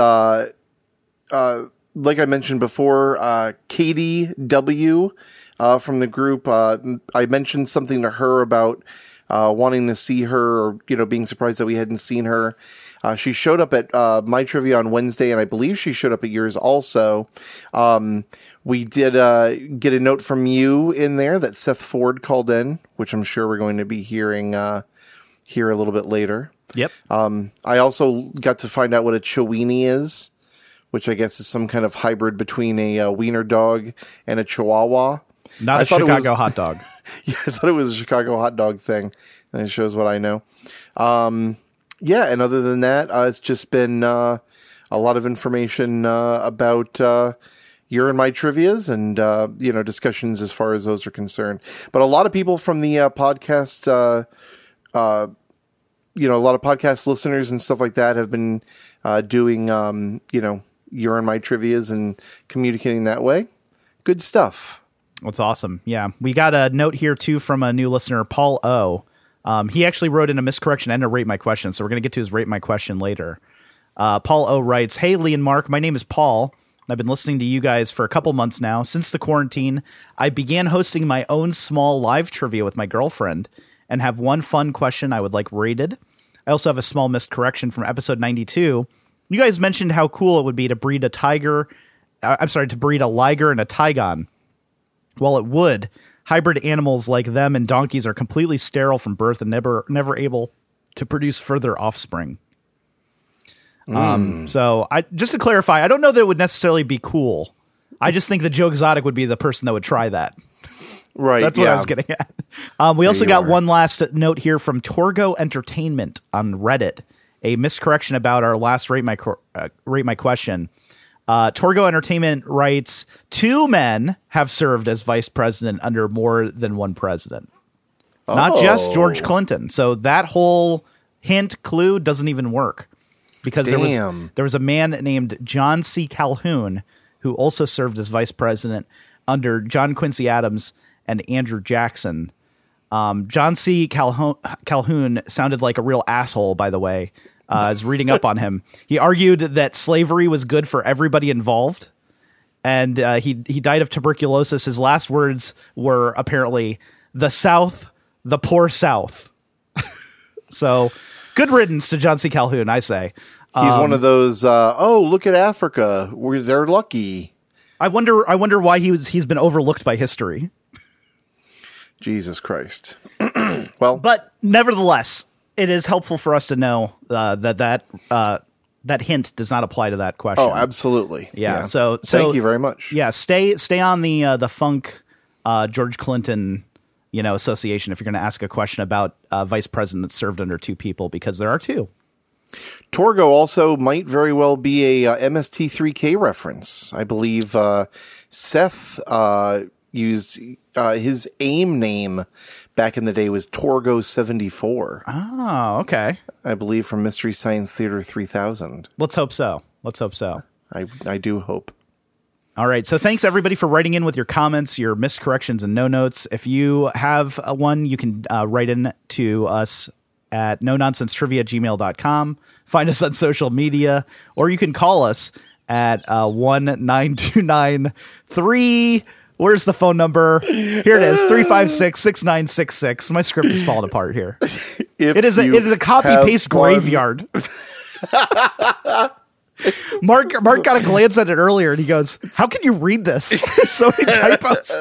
like I mentioned before, Katie W, from the group. I mentioned something to her about, wanting to see her, or, being surprised that we hadn't seen her. She showed up at, my trivia on Wednesday, and I believe she showed up at yours also. We did get a note from you in there that Seth Ford called in, which I'm sure we're going to be hearing here a little bit later. Yep. I also got to find out what a Chiweenie is, which I guess is some kind of hybrid between a wiener dog and a Chihuahua. Not a Chicago hot dog. Yeah, I thought it was a Chicago hot dog thing, and it shows what I know. Yeah, and other than that, it's just been a lot of information about your and my trivias and, discussions as far as those are concerned. But a lot of people from the podcast, a lot of podcast listeners and stuff like that have been doing, your and my trivias and communicating that way. Good stuff. That's awesome. Yeah. We got a note here, too, from a new listener, Paul O. He actually wrote in a miscorrection and a rate my question, so we're going to get to his rate my question later. Paul O writes, "Hey, Lee and Mark, my name is Paul. I've been listening to you guys for a couple months now. Since the quarantine, I began hosting my own small live trivia with my girlfriend and have one fun question I would like rated. I also have a small miscorrection from episode 92. You guys mentioned how cool it would be to breed to breed a liger and a Tygon. Well, it would. Hybrid animals like them and donkeys are completely sterile from birth and never able to produce further offspring. So just to clarify, I don't know that it would necessarily be cool. I just think that Joe Exotic would be the person that would try that. Right. That's what I was getting at. We also got one last note here from Torgo Entertainment on Reddit, a miscorrection about our last rate my question. Torgo Entertainment writes, 2 men have served as vice president under more than one president. Not just George Clinton. So that whole hint clue doesn't even work. Because there was a man named John C. Calhoun who also served as vice president under John Quincy Adams and Andrew Jackson. John C. Calhoun sounded like a real asshole, by the way. I was reading up on him. He argued that slavery was good for everybody involved, and he died of tuberculosis. His last words were apparently, "The South, the poor South." So, good riddance to John C. Calhoun, I say. He's one of those, look at Africa. They're lucky. I wonder why he's been overlooked by history. Jesus Christ. Well, but nevertheless, it is helpful for us to know that hint does not apply to that question. Oh, absolutely. Yeah. So thank you very much. Yeah. Stay on the funk George Clinton association if you're going to ask a question about vice president that served under two people, because there are two. Torgo also might very well be a MST3K reference. I believe Seth used his AIM name back in the day was Torgo74. Oh, okay. I believe from Mystery Science Theater 3000. Let's hope so. I do hope. All right. So thanks everybody for writing in with your comments, your miscorrections, and no notes. If you have one, you can write in to us at nononsensetrivia@gmail.com. Find us on social media, or you can call us at 1-929-3. Where's the phone number? Here it is, 356-6966. My script is falling apart here. It is a copy-paste graveyard. Mark got a glance at it earlier, and he goes, "How can you read this?" So many typos.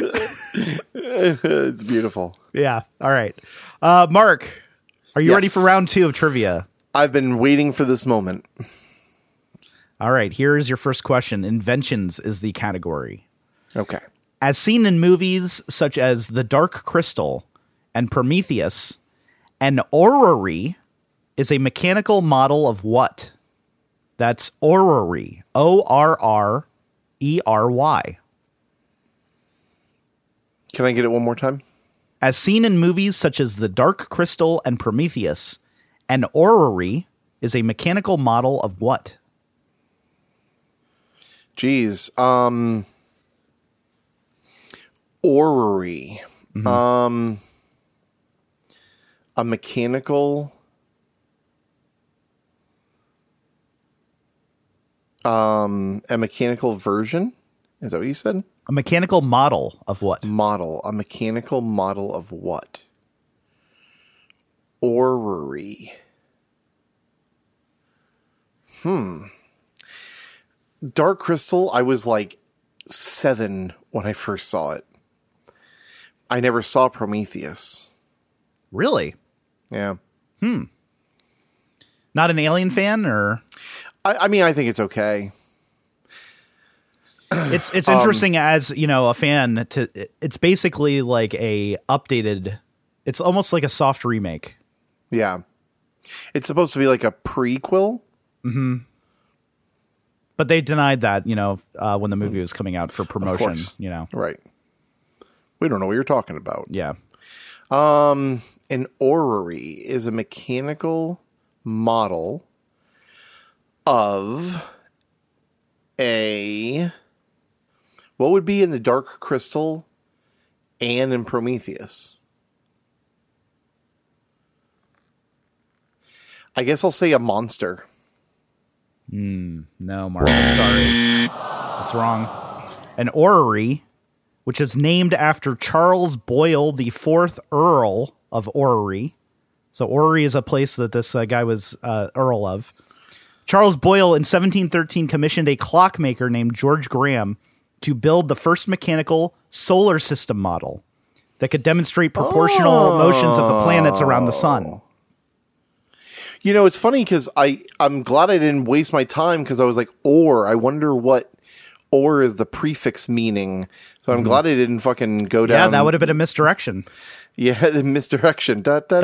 It's beautiful. Yeah. All right. Mark, are you ready for round 2 of trivia? I've been waiting for this moment. All right. Here is your first question. Inventions is the category. Okay. As seen in movies such as The Dark Crystal and Prometheus, an orrery is a mechanical model of what? That's orrery. ORRERY. Can I get it one more time? As seen in movies such as The Dark Crystal and Prometheus, an orrery is a mechanical model of what? Geez. Orrery. Mm-hmm. A mechanical... a mechanical version? Is that what you said? A mechanical model of what? Model. A mechanical model of what? Orrery. Dark Crystal, I was like 7 when I first saw it. I never saw Prometheus. Really? Yeah. Not an Alien fan, or? I mean, I think it's okay. It's interesting as, a fan it's basically like a updated, it's almost like a soft remake. Yeah. It's supposed to be like a prequel. Mm-hmm. But they denied that, when the movie was coming out for promotion, Right. We don't know what you're talking about. Yeah. An orrery is a mechanical model of what would be in the Dark Crystal and in Prometheus? I guess I'll say a monster. No, Mark, I'm sorry. That's wrong. An orrery, which is named after Charles Boyle, the 4th Earl of Orrery. So Orrery is a place that this guy was Earl of. Charles Boyle in 1713 commissioned a clockmaker named George Graham to build the first mechanical solar system model that could demonstrate proportional motions of the planets around the sun. It's funny because I'm glad I didn't waste my time, because I was like, I wonder what or is the prefix meaning. So I'm glad I didn't fucking go down. Yeah, that would have been a misdirection. Yeah, the misdirection.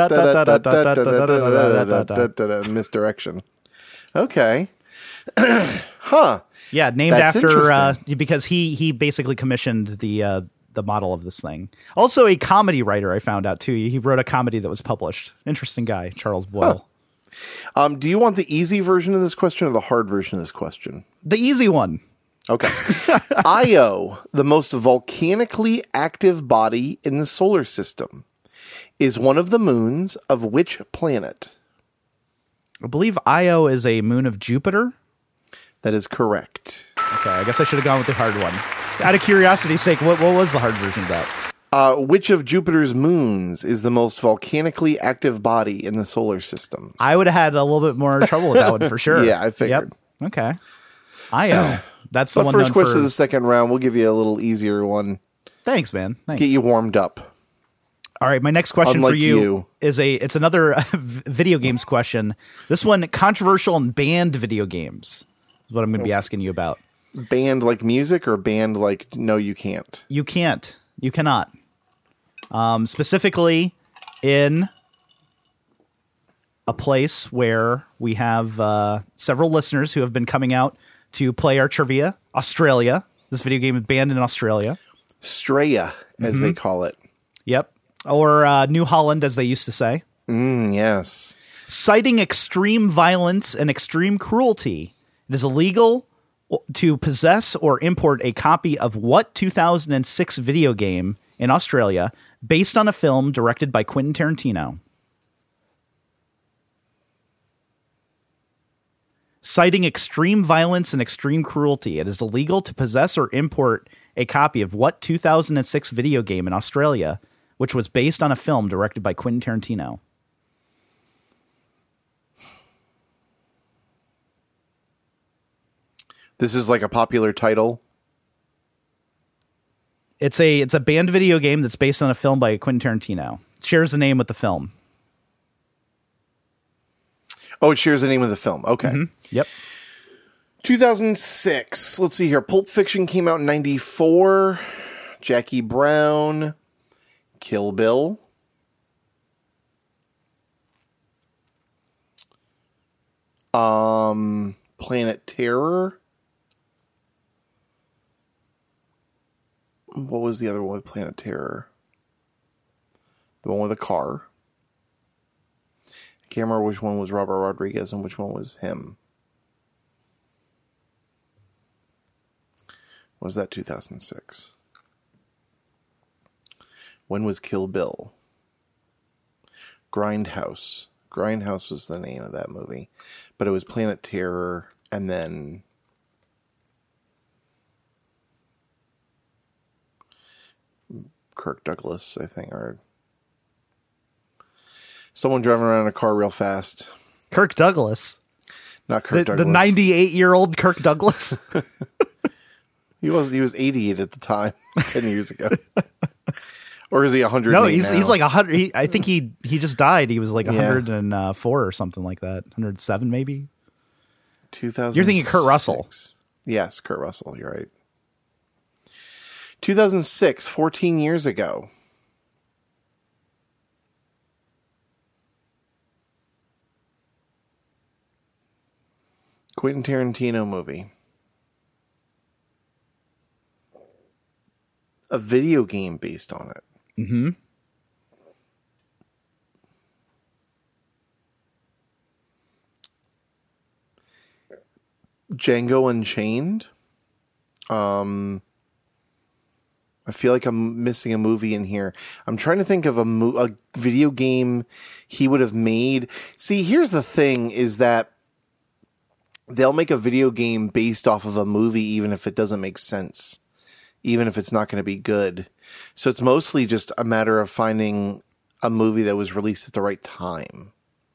Misdirection. Okay. Huh. Yeah, named That's after because he basically commissioned the model of this thing. Also a comedy writer, I found out too. He wrote a comedy that was published. Interesting guy, Charles Boyle. Huh. Do you want the easy version of this question or the hard version of this question? The easy one. Okay. Io, the most volcanically active body in the solar system, is one of the moons of which planet? I believe Io is a moon of Jupiter. That is correct. Okay, I guess I should have gone with the hard one. Out of curiosity's sake, what was the hard version of that? Which of Jupiter's moons is the most volcanically active body in the solar system? I would have had a little bit more trouble with that one for sure. Yeah, I figured. Yep. Okay. Io. That's the But one. first question for... of the second round, we'll give you a little easier one. Thanks, man. Thanks. Get you warmed up. All right, my next question Unlike for you it's another video games question. This one, controversial and banned video games, is what I'm going to be asking you about. Banned like music or banned like no, you can't? You can't. You cannot. Specifically in a place where we have several listeners who have been coming out to play our trivia. Australia. This video game is banned in Australia. Straya, as they call it. Yep. Or New Holland, as they used to say. Yes. Citing extreme violence and extreme cruelty, it is illegal to possess or import a copy of what 2006 video game in Australia based on a film directed by Quentin Tarantino? Citing extreme violence and extreme cruelty, it is illegal to possess or import a copy of what 2006 video game in Australia, which was based on a film directed by Quentin Tarantino? This is like a popular title. It's a banned video game that's based on a film by Quentin Tarantino. It shares the name with the film. Oh, it shares the name of the film. Okay. Mm-hmm. Yep. 2006. Let's see here. Pulp Fiction came out in 94. Jackie Brown. Kill Bill. Planet Terror. What was the other one with Planet Terror? The one with a car. I can't remember which one was Robert Rodriguez and which one was him. Was that 2006? When was Kill Bill? Grindhouse. Grindhouse was the name of that movie. But it was Planet Terror and then... Kirk Douglas, I think, or... Someone driving around in a car real fast. Kirk Douglas. Not Kirk Douglas. The 98-year-old Kirk Douglas. He was 88 at the time, 10 years ago. Or is he 100? No, he's like 100. I think he just died. He was like 104 or something like that. 107 maybe. 2000. You're thinking Kurt Russell. Yes, Kurt Russell. You're right. 2006, 14 years ago. Quentin Tarantino movie. A video game based on it. Mm-hmm. Django Unchained. I feel like I'm missing a movie in here. I'm trying to think of a video game he would have made. See, here's the thing is that they'll make a video game based off of a movie even if it doesn't make sense. Even if it's not going to be good. So it's mostly just a matter of finding a movie that was released at the right time.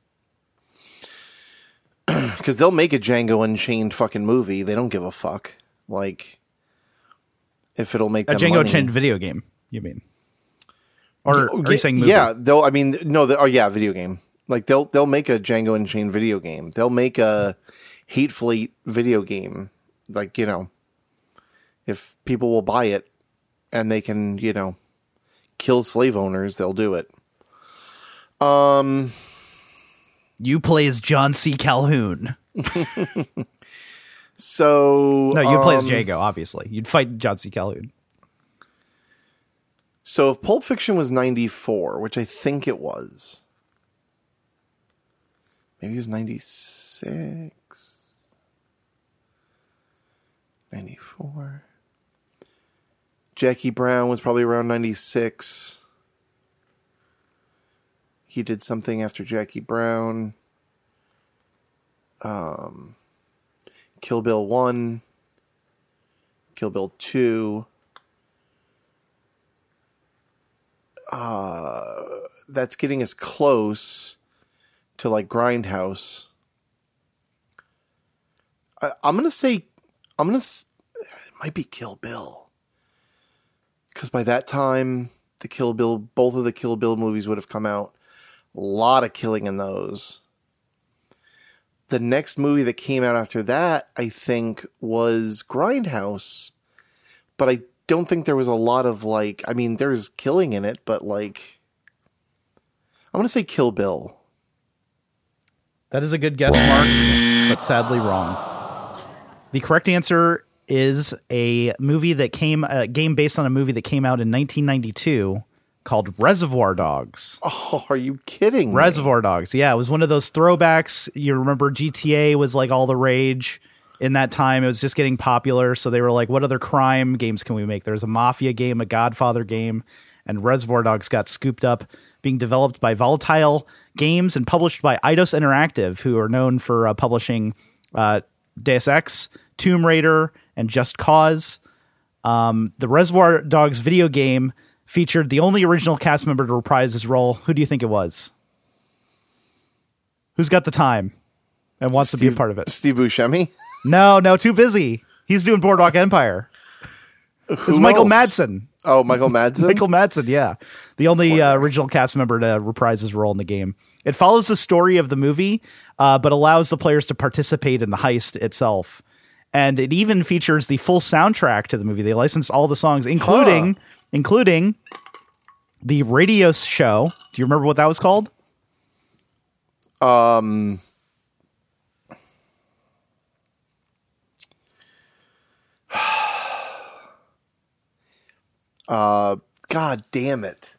Because they'll make a Django Unchained fucking movie. They don't give a fuck. Like, if it'll make them a Django money. Unchained video game, you mean? Or are you saying movie? Yeah, they'll. I mean, no. Video game. Like they'll make a Django Unchained video game. They'll make a Hateful Eight video game. Like, you know, if people will buy it and they can, you know, kill slave owners, they'll do it. You play as John C. Calhoun. So no, you play as Django. Obviously, you'd fight John C. Calhoun. So if Pulp Fiction was 94, which I think it was, maybe it was 96, 94. Jackie Brown was probably around 96. he did something after Jackie Brown. Kill Bill 1. Kill Bill 2. That's getting us close to like Grindhouse. I'm gonna say, it might be Kill Bill, because by that time both of the Kill Bill movies would have come out. A lot of killing in those. The next movie that came out after that, I think, was Grindhouse, but I don't think there was a lot of like, I mean, there's killing in it, but like, I'm gonna say Kill Bill. That is a good guess, Mark, but sadly wrong. The correct answer is a game based on a movie that came out in 1992 called Reservoir Dogs. Oh, are you kidding me? Reservoir Dogs. Yeah, it was one of those throwbacks. You remember GTA was like all the rage in that time. It was just getting popular. So they were like, what other crime games can we make? There's a Mafia game, a Godfather game, and Reservoir Dogs got scooped up, being developed by Volatile Games and published by Eidos Interactive, who are known for publishing Deus Ex, Tomb Raider, and Just Cause. The Reservoir Dogs video game featured the only original cast member to reprise his role. Who do you think it was? Who's got the time and wants to be a part of it? Steve Buscemi? No, too busy. He's doing Boardwalk Empire. It's Michael Madsen. Oh, Michael Madsen? Michael Madsen, yeah. The only original cast member to reprise his role in the game. It follows the story of the movie, but allows the players to participate in the heist itself. And it even features the full soundtrack to the movie. They licensed all the songs, including the radio show. Do you remember what that was called? God damn it.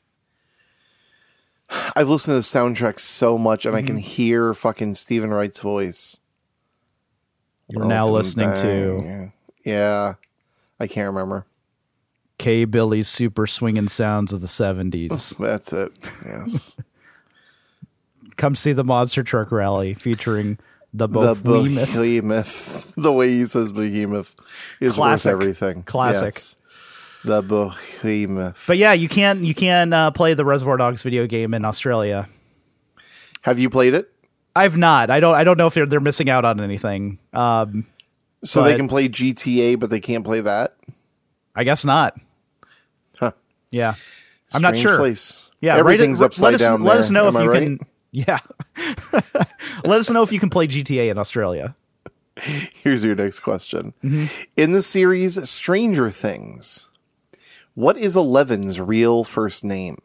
I've listened to the soundtrack so much, and I can hear fucking Stephen Wright's voice. You're now listening to... Yeah. I can't remember. K. Billy's Super Swingin' Sounds of the 70s. That's it. Yes. Come see the Monster Truck Rally featuring the Behemoth. The way he says Behemoth is worth everything. Classic. Yes. The Behemoth. But yeah, you can play the Reservoir Dogs video game in Australia. Have you played it? I've not. I don't know if they're missing out on anything. So they can play GTA, but they can't play that? I guess not. Huh. Yeah. I'm not sure. Place. Yeah, everything's upside down there. Let us know if you right? can. Yeah. Let us know if you can play GTA in Australia. Here's your next question. Mm-hmm. In the series Stranger Things, what is Eleven's real first name?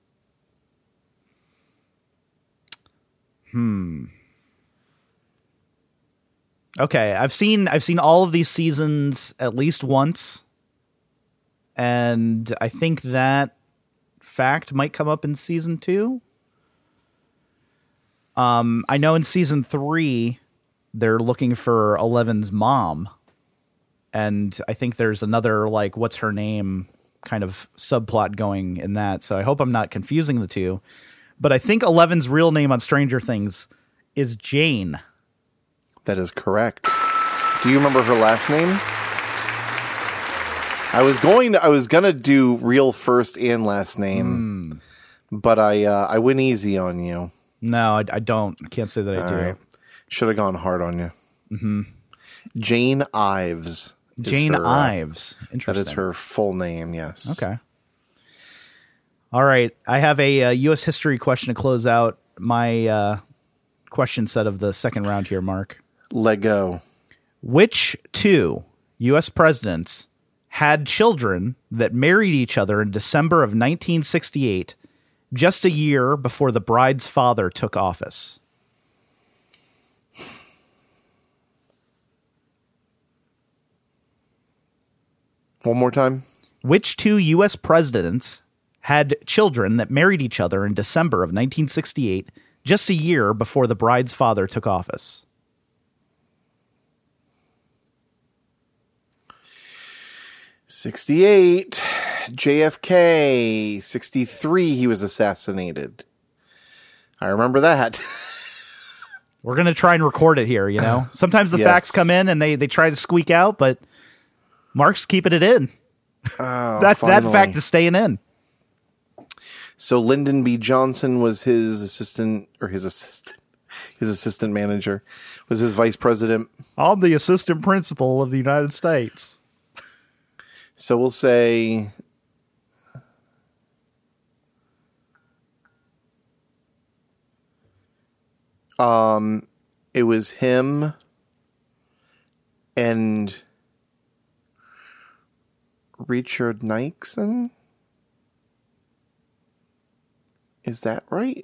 Okay, I've seen all of these seasons at least once, and I think that fact might come up in season 2. I know in season 3 they're looking for Eleven's mom, and I think there's another like what's her name kind of subplot going in that. So I hope I'm not confusing the two. But I think Eleven's real name on Stranger Things is Jane. That is correct. Do you remember her last name? I was gonna do real first and last name, but I went easy on you. No, I don't. I can't say that I do. Right. Should have gone hard on you. Mm-hmm. Jane Ives. Jane Ives. Interesting. That is her full name. Yes. Okay. All right. I have a U.S. history question to close out my question set of the second round here, Mark. Let go. Which 2 U.S. presidents had children that married each other in December of 1968, just a year before the bride's father took office? One more time. Which 2 U.S. presidents had children that married each other in December of 1968, just a year before the bride's father took office? 68, JFK. 63, he was assassinated. I remember that. We're going to try and record it here, you know? Sometimes the Yes. facts come in and they try to squeak out, but Mark's keeping it in. Oh, That finally. fact is staying in. So Lyndon B. Johnson was his assistant manager, was his vice president. I'm the assistant principal of the United States. So we'll say it was him and Richard Nixon. Is that right?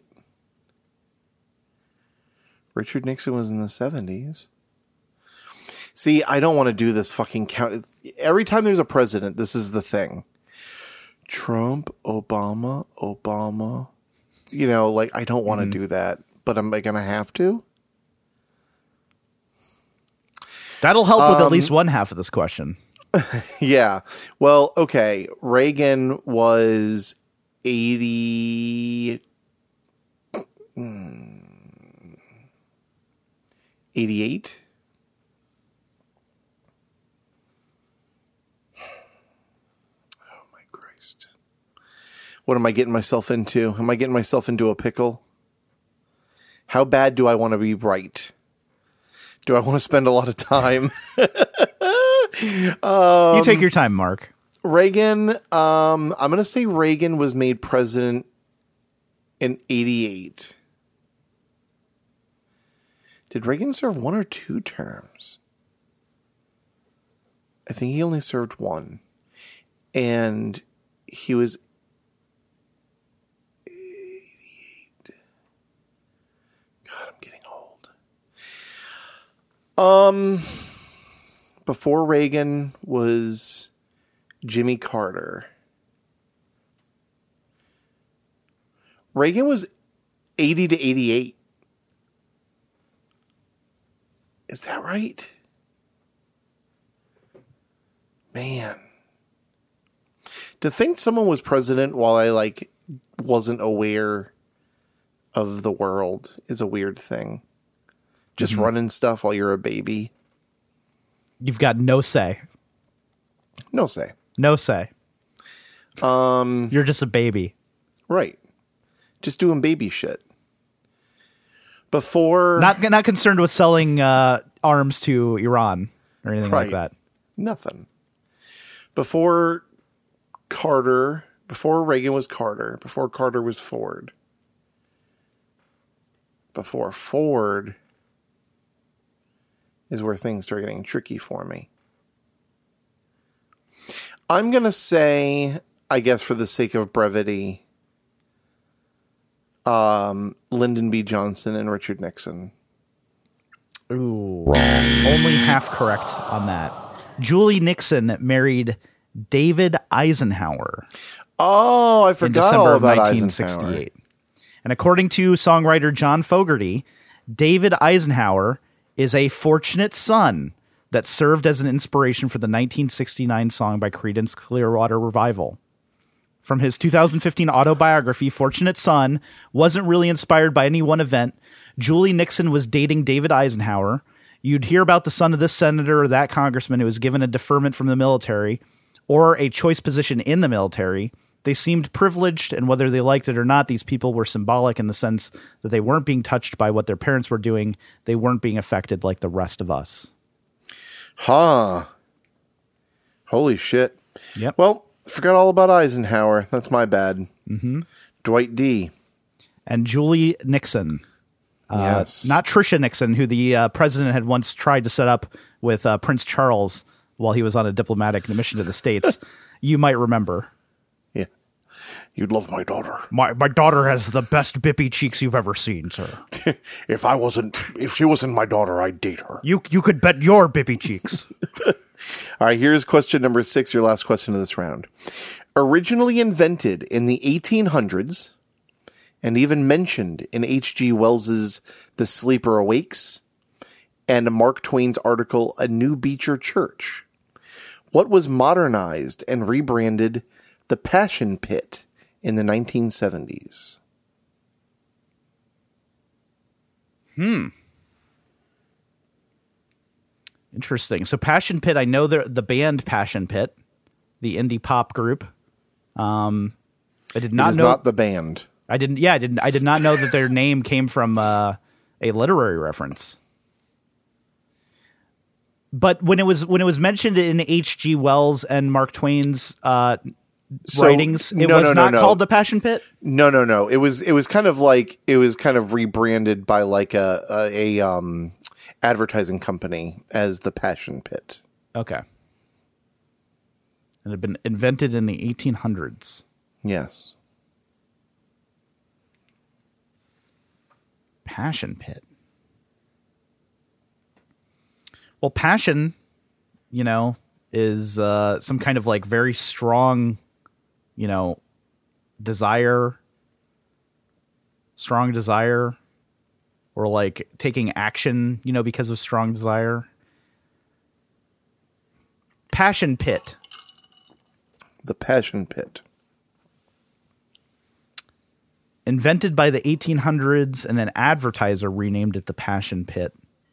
Richard Nixon was in the 70s. See, I don't want to do this fucking count. Every time there's a president, this is the thing. Trump, Obama. You know, like, I don't want to do that, but am I going to have to? That'll help with at least one half of this question. Yeah. Well, okay. Reagan was 88. Oh my Christ. What am I getting myself into? Am I getting myself into a pickle? How bad do I want to be right? Do I want to spend a lot of time? You take your time, Mark. Reagan, I'm going to say Reagan was made president in 88. Did Reagan serve 1 or 2 terms? I think he only served 1. And he was 88. God, I'm getting old. Before Reagan was Jimmy Carter. Reagan was 80 to 88. Is that right? Man. To think someone was president while I wasn't aware of the world is a weird thing. Just running stuff while you're a baby. You've got no say. No say. No say. You're just a baby. Right. Just doing baby shit. Before... Not concerned with selling arms to Iran or anything like that. Nothing. Before Reagan was Carter, before Carter was Ford. Before Ford is where things start getting tricky for me. I'm going to say, I guess for the sake of brevity, Lyndon B. Johnson and Richard Nixon. Ooh. Wrong. Only half correct on that. Julie Nixon married David Eisenhower. Oh, I in forgot December all of about 1968. Eisenhower. And according to songwriter John Fogerty, David Eisenhower is a fortunate son that served as an inspiration for the 1969 song by Creedence Clearwater Revival. From his 2015 autobiography, Fortunate Son wasn't really inspired by any one event. Julie Nixon was dating David Eisenhower. You'd hear about the son of this senator or that congressman who was given a deferment from the military or a choice position in the military. They seemed privileged, and whether they liked it or not, these people were symbolic in the sense that they weren't being touched by what their parents were doing. They weren't being affected like the rest of us. Huh. Holy shit. Yep. Well, forgot all about Eisenhower. That's my bad. Mm-hmm. Dwight D. And Julie Nixon. Yes. Not Tricia Nixon, who the president had once tried to set up with Prince Charles while he was on a diplomatic mission to the States. You might remember. Yeah. You'd love my daughter. My daughter has the best bippy cheeks you've ever seen, sir. If she wasn't my daughter, I'd date her. You could bet your bippy cheeks. All right, here's question number 6, your last question of this round. Originally invented in the 1800s and even mentioned in H.G. Wells's The Sleeper Awakes and Mark Twain's article A New Beecher Church, what was modernized and rebranded the Passion Pit in the 1970s? Interesting. So Passion Pit, I know the band Passion Pit, the indie pop group. I did not It is know not the band. I did not know that their name came from a literary reference. But when it was mentioned in H.G. Wells and Mark Twain's writings, it was not called the Passion Pit. No. It was kind of rebranded by like a advertising company as the Passion Pit. Okay. It had been invented in the 1800s. Yes. Passion Pit. Well, passion, is some kind of like very strong, strong desire, or like taking action, because of strong desire. Passion Pit. The Passion Pit. Invented by the 1800s, and an advertiser renamed it the Passion Pit.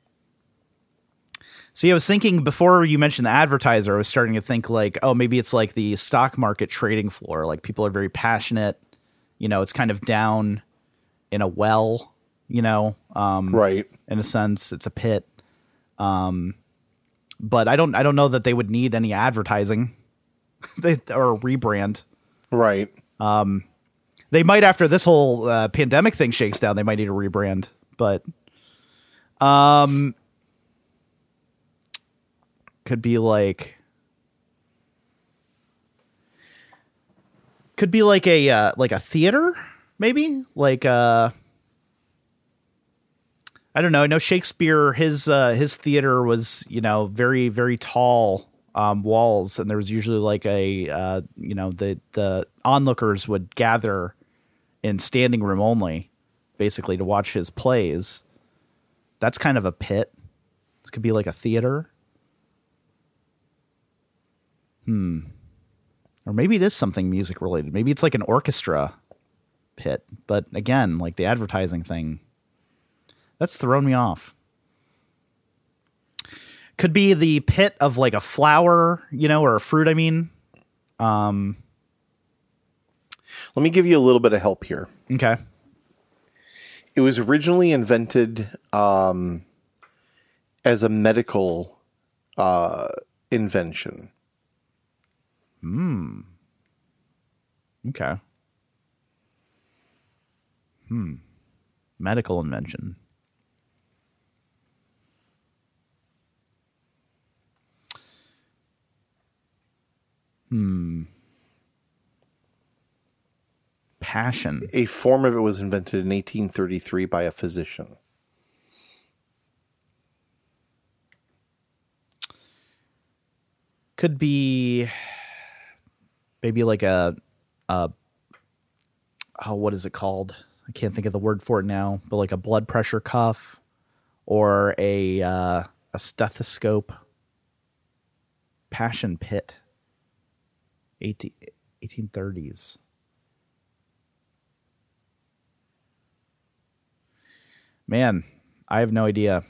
See, I was thinking before you mentioned the advertiser, I was starting to think like, oh, maybe it's like the stock market trading floor. Like people are very passionate. It's kind of down in a well, right. In a sense, it's a pit. But I don't know that they would need any advertising or a rebrand. Right. They might, after this whole pandemic thing shakes down, they might need a rebrand, but could be like a theater, maybe like I don't know. I know Shakespeare, his theater was, very, very tall walls, and there was usually like the onlookers would gather in standing room only, basically, to watch his plays. That's kind of a pit. This could be like a theater. Or maybe it is something music related. Maybe it's like an orchestra pit. But again, like the advertising thing, that's thrown me off. Could be the pit of like a flower, or a fruit, I mean. Let me give you a little bit of help here. Okay. It was originally invented as a medical invention. Okay. Medical invention. Passion. A form of it was invented in 1833 by a physician. Could be maybe like what is it called? I can't think of the word for it now, but like a blood pressure cuff or a stethoscope. Passion Pit. 1830s. Man, I have no idea.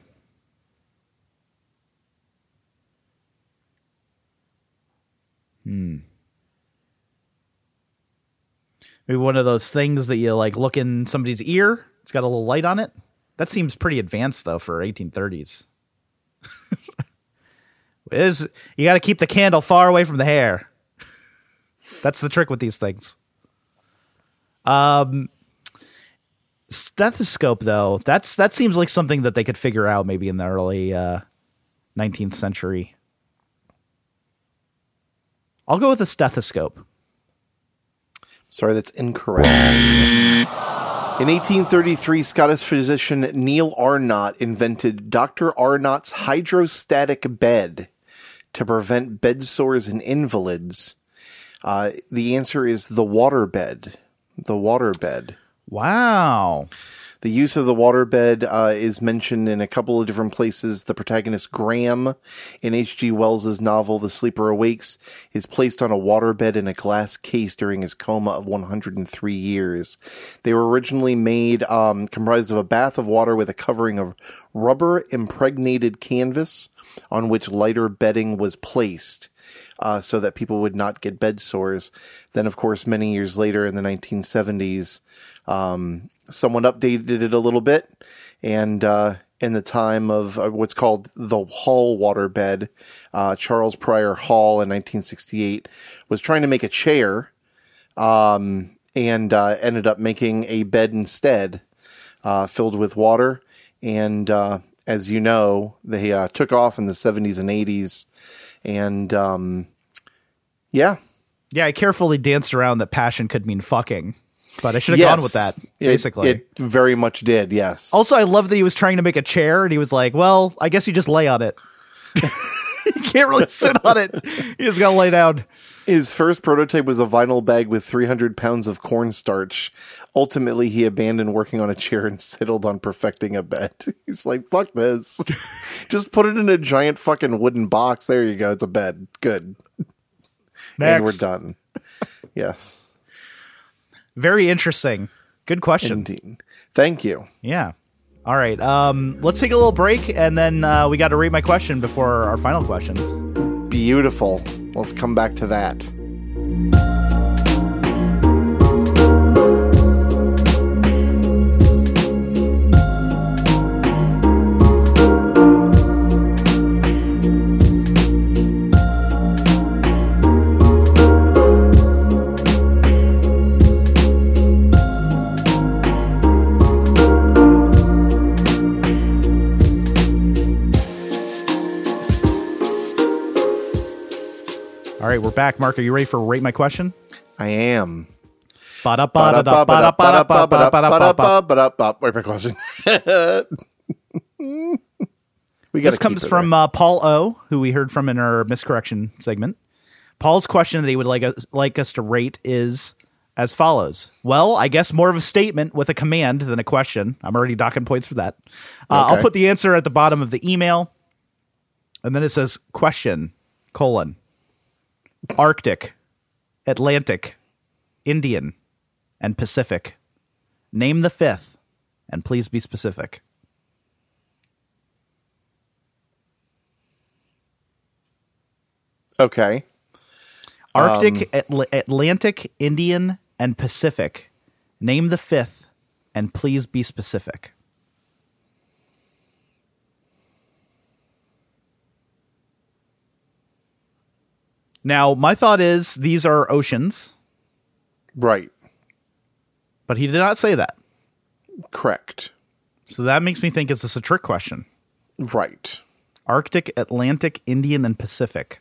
Maybe one of those things that you like look in somebody's ear. It's got a little light on it. That seems pretty advanced though for 1830s. You got to keep the candle far away from the hair. That's the trick with these things. Stethoscope though, that seems like something that they could figure out maybe in the early 19th century. I'll go with a stethoscope. Sorry, that's incorrect. In 1833, Scottish physician Neil Arnott invented Dr. Arnott's hydrostatic bed to prevent bed sores in invalids. The answer is the water bed. The water bed. Wow. The use of the waterbed is mentioned in a couple of different places. The protagonist Graham in H.G. Wells's novel The Sleeper Awakes is placed on a waterbed in a glass case during his coma of 103 years. They were originally made comprised of a bath of water with a covering of rubber impregnated canvas on which lighter bedding was placed. So that people would not get bed sores. Then, of course, many years later in the 1970s, someone updated it a little bit. And in the time of what's called the Hall waterbed, Charles Prior Hall in 1968 was trying to make a chair and ended up making a bed instead filled with water. And as you know, they took off in the 70s and 80s. And, yeah, I carefully danced around that passion could mean fucking, but I should have gone with that, basically. It very much did, yes. Also, I love that he was trying to make a chair, and he was like, well, I guess you just lay on it. You can't really sit on it. You just gotta lay down. His first prototype was a vinyl bag with 300 pounds of cornstarch. Ultimately, he abandoned working on a chair and settled on perfecting a bed. He's like, fuck this. Just put it in a giant fucking wooden box. There you go. It's a bed. Good. Next. And we're done. Yes. Very interesting. Good question. Indeed. Thank you. Yeah. All right. Let's take a little break, and then we got to rate my question before our final questions. Beautiful. Let's come back to that. All right, we're back. Mark, are you ready for Rate My Question? I am. Wait, Wait, my question. This comes from Paul O., who we heard from in our miscorrection segment. Paul's question that he would like us to rate is as follows. Well, I guess more of a statement with a command than a question. I'm already docking points for that. Okay. I'll put the answer at the bottom of the email. And then it says question, : Arctic, Atlantic, Indian, and Pacific. Name the fifth, and please be specific. Okay. Arctic, Atlantic, Indian, and Pacific. Name the fifth, and please be specific. Now, my thought is these are oceans. Right. But he did not say that. Correct. So that makes me think is this a trick question? Right. Arctic, Atlantic, Indian, and Pacific.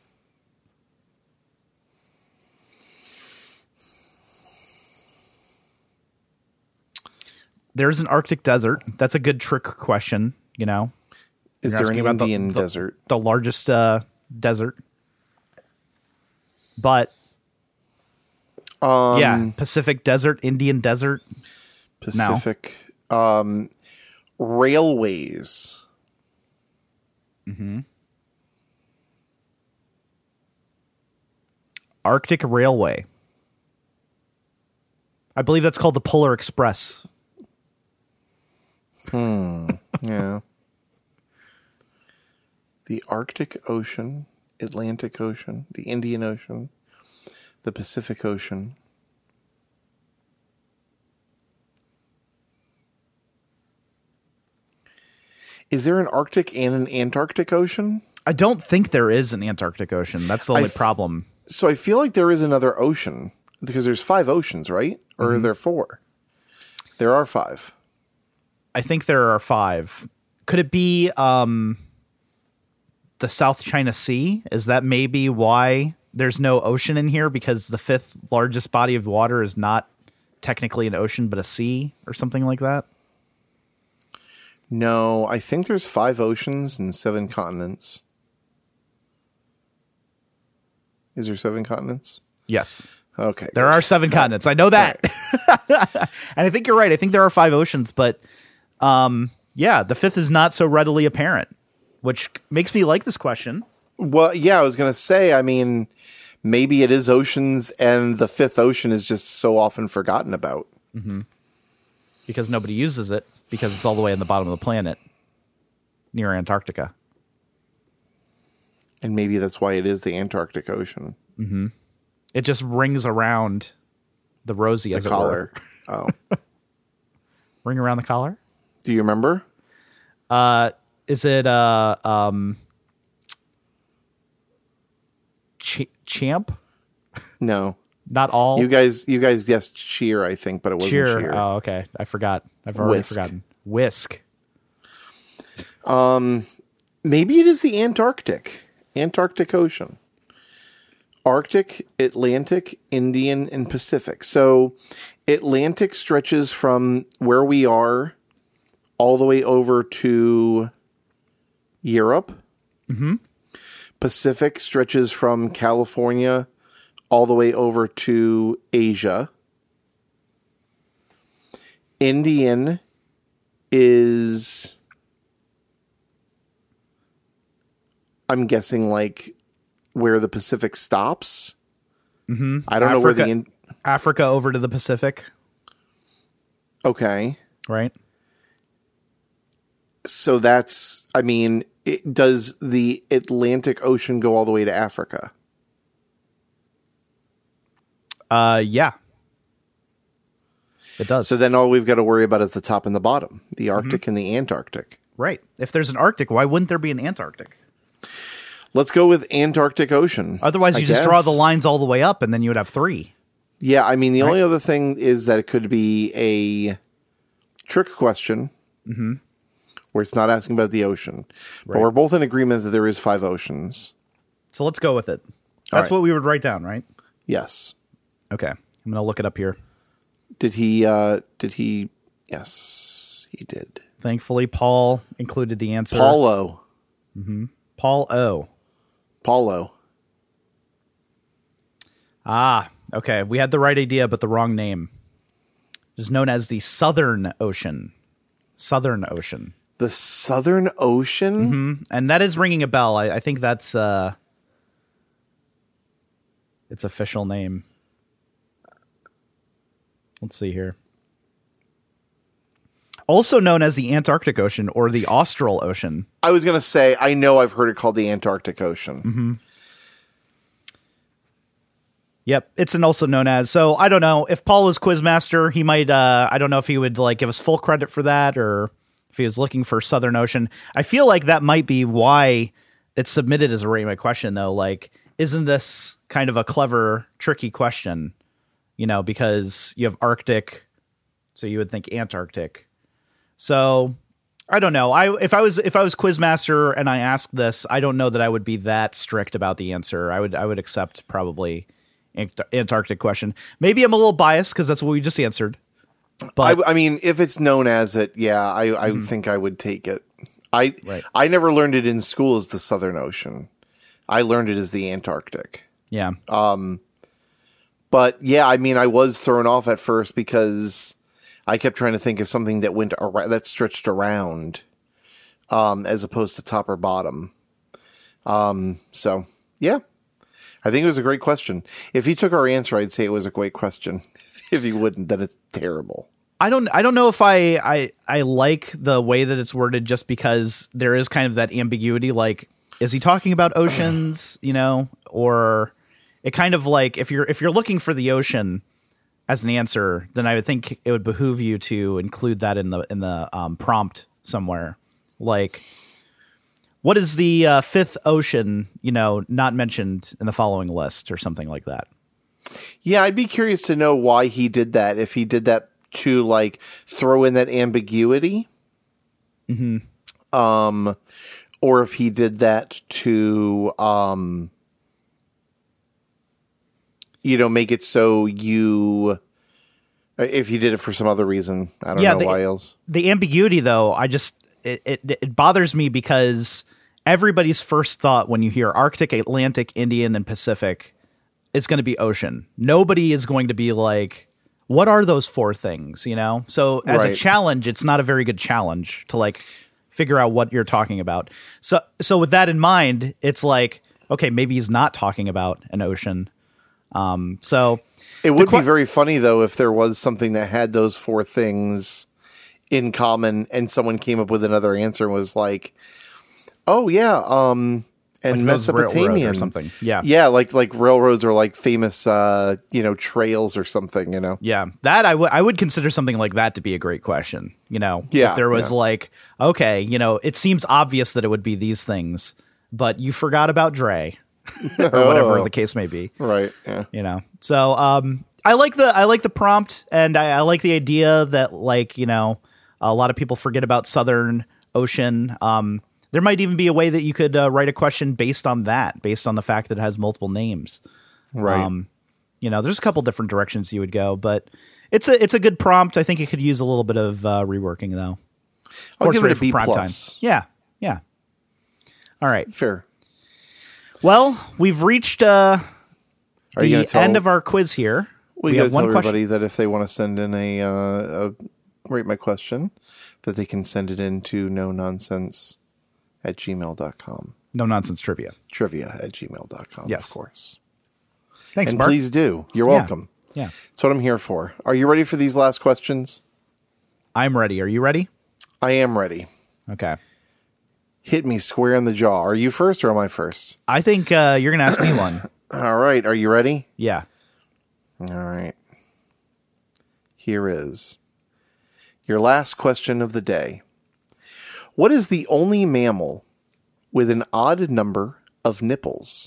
There's an Arctic desert. That's a good trick question, you know. Is there an Indian desert? The largest desert. But yeah, Pacific Desert, Indian Desert. Pacific. Railways. Mm-hmm. Arctic Railway. I believe that's called the Polar Express. Yeah. The Arctic Ocean, Atlantic Ocean, the Indian Ocean, the Pacific Ocean. Is there an Arctic and an Antarctic Ocean? I don't think there is an Antarctic Ocean. That's the only problem. So I feel like there is another ocean because there's 5 oceans, right? Or are there 4? There are 5. I think there are 5. Could it be the South China Sea? Is that maybe why there's no ocean in here? Because the 5th largest body of water is not technically an ocean, but a sea or something like that? No, I think there's 5 oceans and 7 continents. Is there 7 continents? Yes. Okay. There are 7 continents. I know that. Right. And I think you're right. I think there are 5 oceans, but Yeah, the fifth is not so readily apparent, which makes me like this question. Well, yeah, I was going to say, I mean, maybe it is oceans and the fifth ocean is just so often forgotten about. Because nobody uses it, because it's all the way in the bottom of the planet, near Antarctica. And maybe that's why it is the Antarctic Ocean. It just rings around the rosy, as The it were. collar. Oh. Ring around the collar? Do you remember? Is it champ? No. Not all. You guys guessed cheer, I think, but it wasn't cheer. Oh, okay. I forgot. I've already Whisk. forgotten. Whisk. Maybe it is the Antarctic Ocean. Arctic, Atlantic, Indian, and Pacific. So Atlantic stretches from where we are all the way over to Europe. Pacific stretches from California all the way over to Asia. Indian is, I'm guessing, like where the Pacific stops. I don't know where the Africa over to the Pacific, okay. right? So that's, I mean, does the Atlantic Ocean go all the way to Africa? Yeah. It does. So then all we've got to worry about is the top and the bottom, the Arctic and the Antarctic. Right. If there's an Arctic, why wouldn't there be an Antarctic? Let's go with Antarctic Ocean. Otherwise, you just draw the lines all the way up, and then you would have three. Yeah, I mean, the only other thing is that it could be a trick question where it's not asking about the ocean. But we're both in agreement that there is 5 oceans. So let's go with it. That's right. what we would write down, right? Yes. Okay. I'm going to look it up here. Did he? Yes, he did. Thankfully, Paul included the answer. Paulo. Paul O. Paulo. Ah, okay. We had the right idea, but the wrong name. It is known as the Southern Ocean. Southern Ocean. The Southern Ocean? And that is ringing a bell. I think that's its official name. Let's see here. Also known as the Antarctic Ocean or the Austral Ocean. I was going to say, I know I've heard it called the Antarctic Ocean. Yep, it's also known as. So I don't know if Paul was Quizmaster. He might. I don't know if he would like give us full credit for that, or if he was looking for Southern Ocean. I feel like that might be why it's submitted as a rate my question, though. Like, isn't this kind of a clever, tricky question? You know, because you have Arctic, so you would think Antarctic. So I don't know. If I was Quizmaster and I asked this, I don't know that I would be that strict about the answer. I would accept probably Antarctic question. Maybe I'm a little biased because that's what we just answered. But I mean, if it's known as it, yeah, I think I would take it. I never learned it in school as the Southern Ocean. I learned it as the Antarctic. Yeah. But yeah, I mean, I was thrown off at first because I kept trying to think of something that went around, that stretched around, as opposed to top or bottom. So yeah, I think it was a great question. If he took our answer, I'd say it was a great question. If he wouldn't, then it's terrible. I don't know if I like the way that it's worded, just because there is kind of that ambiguity. Like, is he talking about oceans, you know, or it kind of like if you're looking for the ocean as an answer, then I would think it would behoove you to include that in the prompt somewhere. Like, what is the fifth ocean, you know, not mentioned in the following list, or something like that. Yeah, I'd be curious to know why he did that. If he did that to like throw in that ambiguity, or if he did that to, you know, make it so you, if he did it for some other reason, I don't know why else. The ambiguity, though, it bothers me because everybody's first thought when you hear Arctic, Atlantic, Indian, and Pacific is going to be ocean. Nobody is going to be like, what are those four things, So as a Right. challenge, it's not a very good challenge to like figure out what you're talking about. So with that in mind, it's like, okay, maybe he's not talking about an ocean. So It would be very funny, though, if there was something that had those four things in common and someone came up with another answer and was like, oh, yeah, and like those railroad Mesopotamian or something. Yeah. Yeah, like railroads or like famous, trails or something, Yeah, that I would consider something like that to be a great question. Yeah, if there was yeah. like, okay, it seems obvious that it would be these things, but you forgot about Dre or whatever the case may be. Right. Yeah. So I like the prompt, and I like the idea that like a lot of people forget about Southern Ocean. There might even be a way that you could write a question based on the fact that it has multiple names. Right. There's a couple different directions you would go, but it's a good prompt. I think it could use a little bit of reworking, though. I'll give it a for B prime plus. time. Yeah. All right. Fair. Well, we've reached Are you gonna the tell- end of our quiz here. We got to tell everybody that if they want to send in a rate my question, that they can send it in to nononsense@gmail.com. No nonsense trivia. Trivia@gmail.com, Yes. of course. Thanks, And Mark. please do. You're welcome. Yeah. That's what I'm here for. Are you ready for these last questions? I'm ready. Are you ready? I am ready. Okay. Hit me square in the jaw. Are you first or am I first? I think you're going to ask me one. All right. Are you ready? Yeah. All right. Here is your last question of the day. What is the only mammal with an odd number of nipples?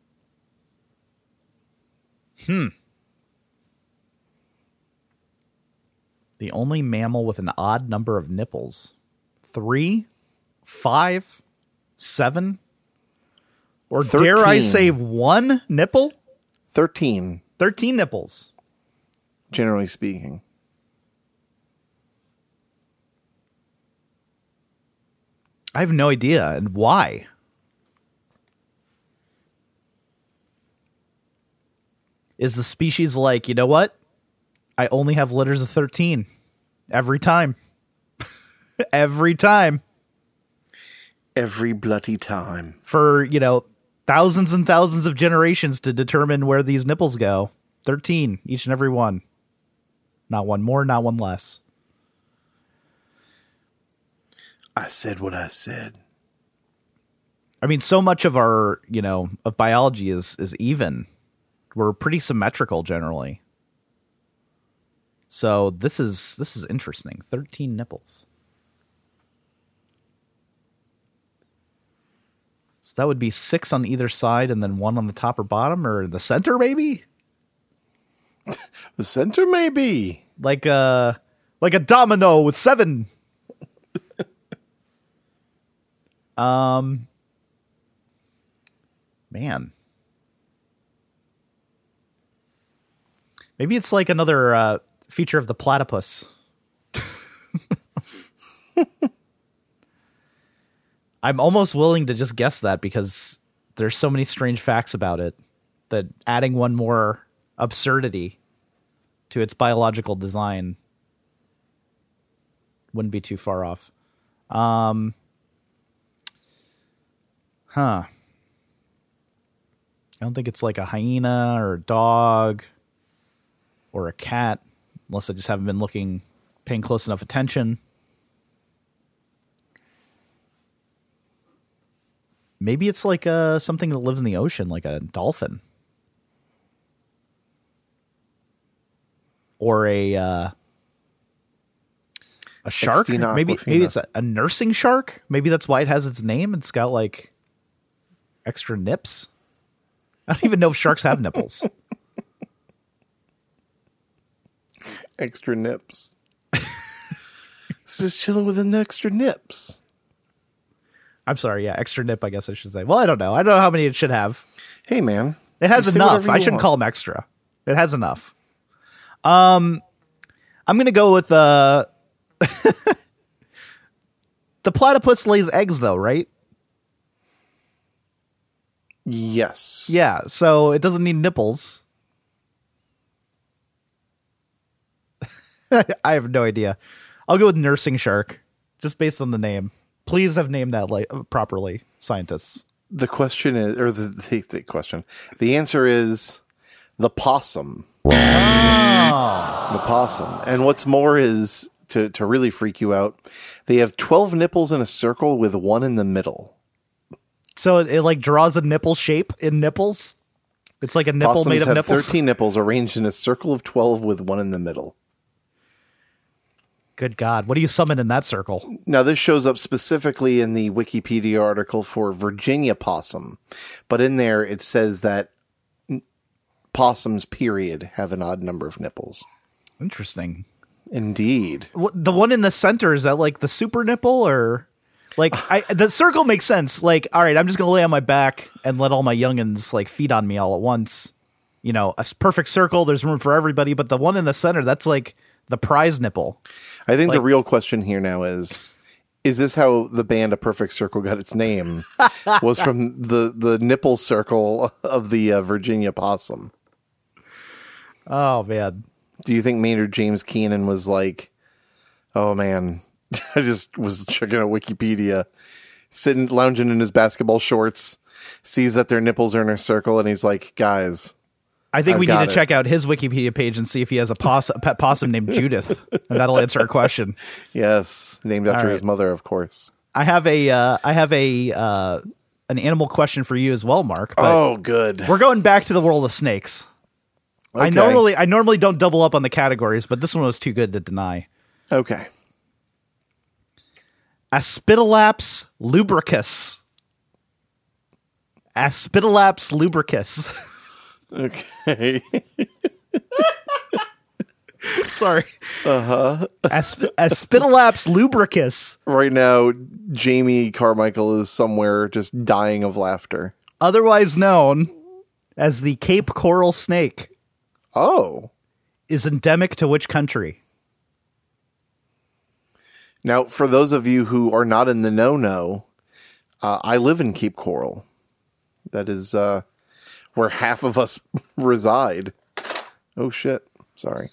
The only mammal with an odd number of nipples. 3, 5, 7, or dare I 13. say 1 nipple? 13, 13 nipples. generally speaking. I have no idea. And why? Is the species like, you know what? I only have litters of 13 every time. Every time. Every bloody time. For, thousands and thousands of generations to determine where these nipples go. 13, each and every one. Not one more, not one less. I said what I said. I mean, so much of our, of biology is even. We're pretty symmetrical generally. So this is interesting. 13 nipples. So that would be 6 on either side and then 1 on the top or bottom or the center, maybe? The center, maybe. Like a domino with 7. Man. Maybe it's like another feature of the platypus. I'm almost willing to just guess that because there's so many strange facts about it that adding one more absurdity to its biological design wouldn't be too far off. I don't think it's like a hyena or a dog or a cat, unless I just haven't been paying close enough attention. Maybe it's like something that lives in the ocean, like a dolphin. Or a shark. Extina Maybe aquafina. it's a nursing shark. Maybe that's why it has its name. It's got like extra nips. I don't even know if sharks have nipples. Extra nips. It's just chilling with an extra nips. I'm sorry, yeah, extra nip, I guess I should say. Well, I don't know. I don't know how many it should have. Hey, man. It has You say enough. whatever I you shouldn't want. call them extra. It has enough. I'm going to go with the platypus lays eggs, though, right? Yes. Yeah, so it doesn't need nipples. I have no idea. I'll go with nursing shark, just based on the name. Please have named that properly, scientists. The question is, or the question, the answer is the possum. Oh. The possum. And what's more is, to really freak you out, they have 12 nipples in a circle with one in the middle. So it like draws a nipple shape in nipples? It's like a nipple Possums made of have nipples? 13 nipples arranged in a circle of 12 with one in the middle. Good God. What do you summon in that circle? Now, this shows up specifically in the Wikipedia article for Virginia possum. But in there, it says that possums, period, have an odd number of nipples. Interesting. Indeed. The one in the center, is that like the super nipple or like the circle makes sense. Like, all right, I'm just going to lay on my back and let all my youngins like feed on me all at once. You know, a perfect circle. There's room for everybody. But the one in the center, that's like the prize nipple. I think the real question here now is this how the band A Perfect Circle got its name? Was from the nipple circle of the Virginia possum. Oh, man. Do you think Maynard James Keenan was like, oh, man, I just was checking out Wikipedia, lounging in his basketball shorts, sees that their nipples are in a circle, and he's like, guys, I think we need to check out his Wikipedia page and see if he has a pet possum named Judith, and that'll answer our question. Yes, named after his mother, of course. I have an animal question for you as well, Mark. But oh, good. We're going back to the world of snakes. Okay. I normally don't double up on the categories, but this one was too good to deny. Okay. Aspidolaps lubricus. Aspidolaps lubricus. Okay. Sorry. Uh-huh. Aspidolaps lubricus. Right now, Jamie Carmichael is somewhere just dying of laughter. Otherwise known as the Cape coral snake. Oh. Is endemic to which country? Now, for those of you who are not in the know, I live in Cape Coral. That is where half of us reside. Oh, shit. Sorry.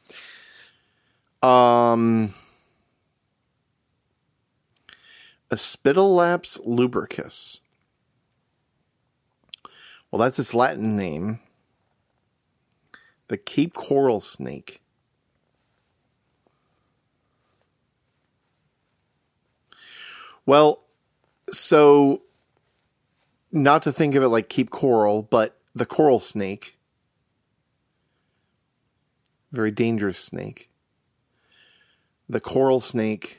Aspidolaps lubricus. Well, that's its Latin name. The Cape coral snake. Well, so not to think of it like Cape Coral, but the coral snake. Very dangerous snake. The coral snake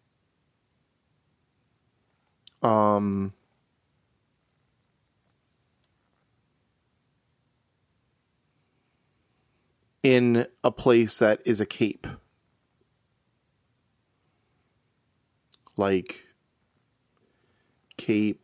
in a place that is a cape. Like Cape.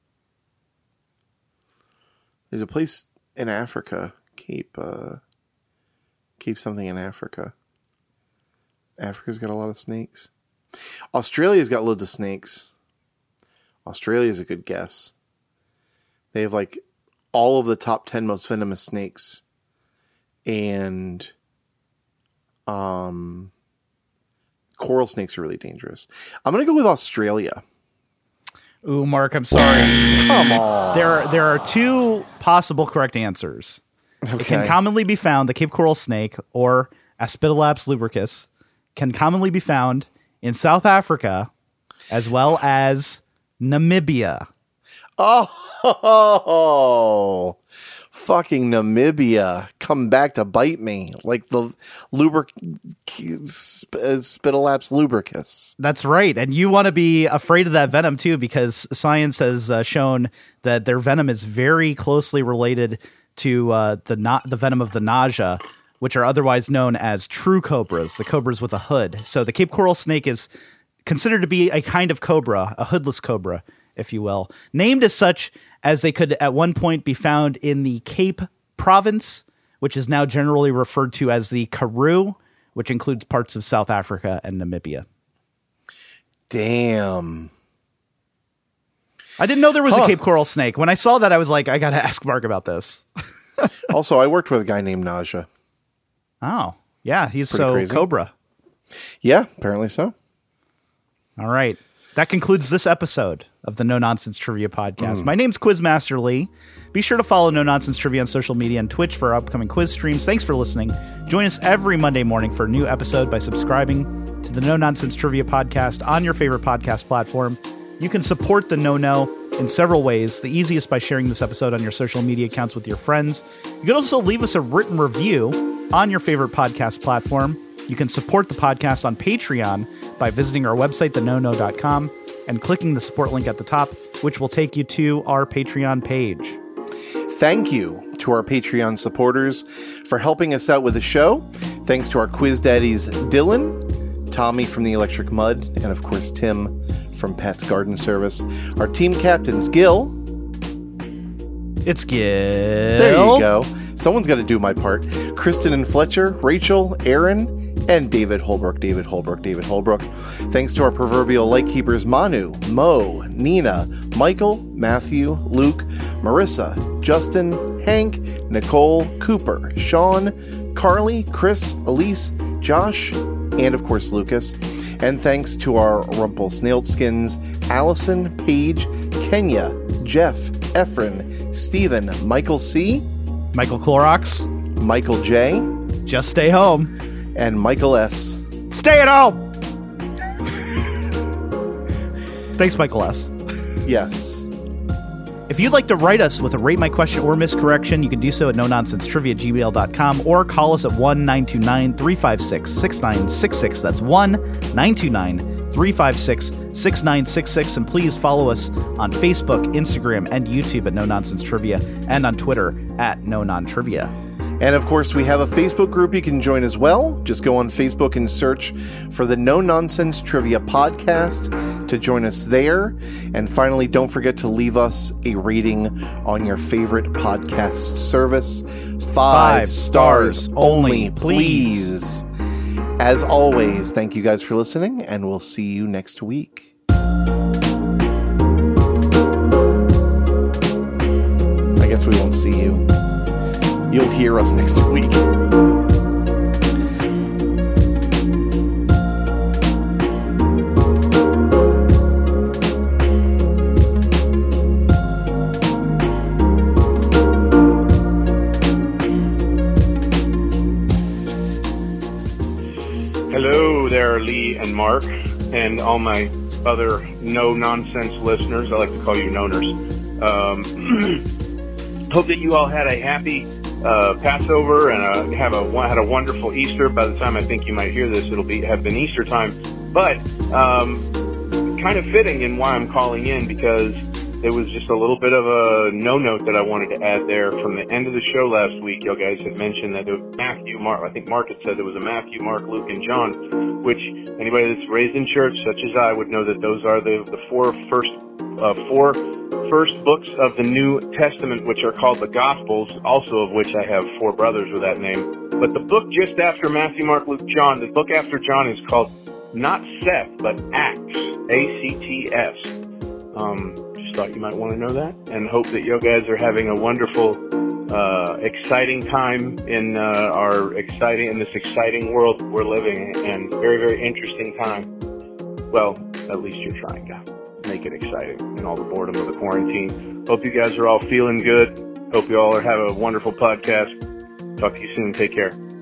There's a place in Africa, Cape something in Africa. Africa's got a lot of snakes. Australia's got loads of snakes. Australia's a good guess. They have like all of the top 10 most venomous snakes. And coral snakes are really dangerous. I'm going to go with Australia. Ooh, Mark, I'm sorry. Come on. There are two possible correct answers. Okay. It can commonly be found, the Cape coral snake, or Aspidolaps lubricus, can commonly be found in South Africa as well as Namibia. Oh, fucking Namibia. Come back to bite me like the Aspidolaps lubricus. That's right. And you want to be afraid of that venom too, because science has shown that their venom is very closely related to the venom of the nausea, which are otherwise known as true cobras, the cobras with a hood. So the Cape coral snake is considered to be a kind of cobra, a hoodless cobra, if you will, named as such as they could at one point be found in the Cape province, which is now generally referred to as the Karoo, which includes parts of South Africa and Namibia. Damn. I didn't know there was a Cape coral snake. When I saw that, I was like, I got to ask Mark about this. Also, I worked with a guy named Naja. Oh, yeah. He's Pretty so crazy. cobra. Yeah, apparently so. All right. That concludes this episode of the No Nonsense Trivia Podcast. My name's Quizmaster Lee. Be sure to follow No Nonsense Trivia on social media and Twitch for our upcoming quiz streams. Thanks for listening. Join us every Monday morning for a new episode by subscribing to the No Nonsense Trivia Podcast on your favorite podcast platform. You can support the No in several ways. The easiest by sharing this episode on your social media accounts with your friends. You can also leave us a written review on your favorite podcast platform. You can support the podcast on Patreon by visiting our website, thenono.com, and clicking the support link at the top, which will take you to our Patreon page. Thank you to our Patreon supporters for helping us out with the show. Thanks to our quiz daddies, Dylan, Tommy from the Electric Mud, and of course, Tim from Pat's Garden Service. Our team captains, Gil. It's Gil. There you go. Someone's got to do my part. Kristen and Fletcher, Rachel, Aaron, and David Holbrook. Thanks to our proverbial lightkeepers, Manu, Mo, Nina, Michael, Matthew, Luke, Marissa, Justin, Hank, Nicole, Cooper, Sean, Carly, Chris, Elise, Josh, and of course Lucas. And thanks to our Rumpelsnailskins, Allison, Paige, Kenya, Jeff, Efren, Stephen, Michael C., Michael Clorox, Michael J., Just Stay Home, and Michael S. Stay at home! Thanks, Michael S. Yes. If you'd like to write us with a Rate My Question or Miscorrection, you can do so at nononsensetrivia@gmail.com or call us at 1-929-356-6966. That's 1-929-356-6966. And please follow us on Facebook, Instagram, and YouTube at No Nonsense Trivia, and on Twitter at No Non Trivia. And of course, we have a Facebook group you can join as well. Just go on Facebook and search for the No Nonsense Trivia Podcast to join us there. And finally, don't forget to leave us a rating on your favorite podcast service. 5 stars only, please. As always, thank you guys for listening, and we'll see you next week. I guess we won't see you. You'll hear us next week. Hello there, Lee and Mark, and all my other no-nonsense listeners. I like to call you noners. Hope that you all had a happy Passover and had a wonderful Easter. By the time I think you might hear this, it'll have been Easter time. But kind of fitting in why I'm calling in, because there was just a little bit of a no-note that I wanted to add there from the end of the show last week. You guys had mentioned that there was Matthew, Mark. I think Mark had said there was a Matthew, Mark, Luke, and John, which anybody that's raised in church, such as I, would know that those are the four first books of the New Testament, which are called the Gospels, also of which I have 4 brothers with that name. But the book just after Matthew, Mark, Luke, John, the book after John is called not Seth, but Acts, A-C-T-S. Just thought you might want to know that, and hope that you guys are having a wonderful, exciting time in this exciting world we're living in, and very, very interesting time. Well, at least you're trying to make it exciting in all the boredom of the quarantine. Hope you guys are all feeling good. Hope you all have a wonderful podcast. Talk to you soon. Take care.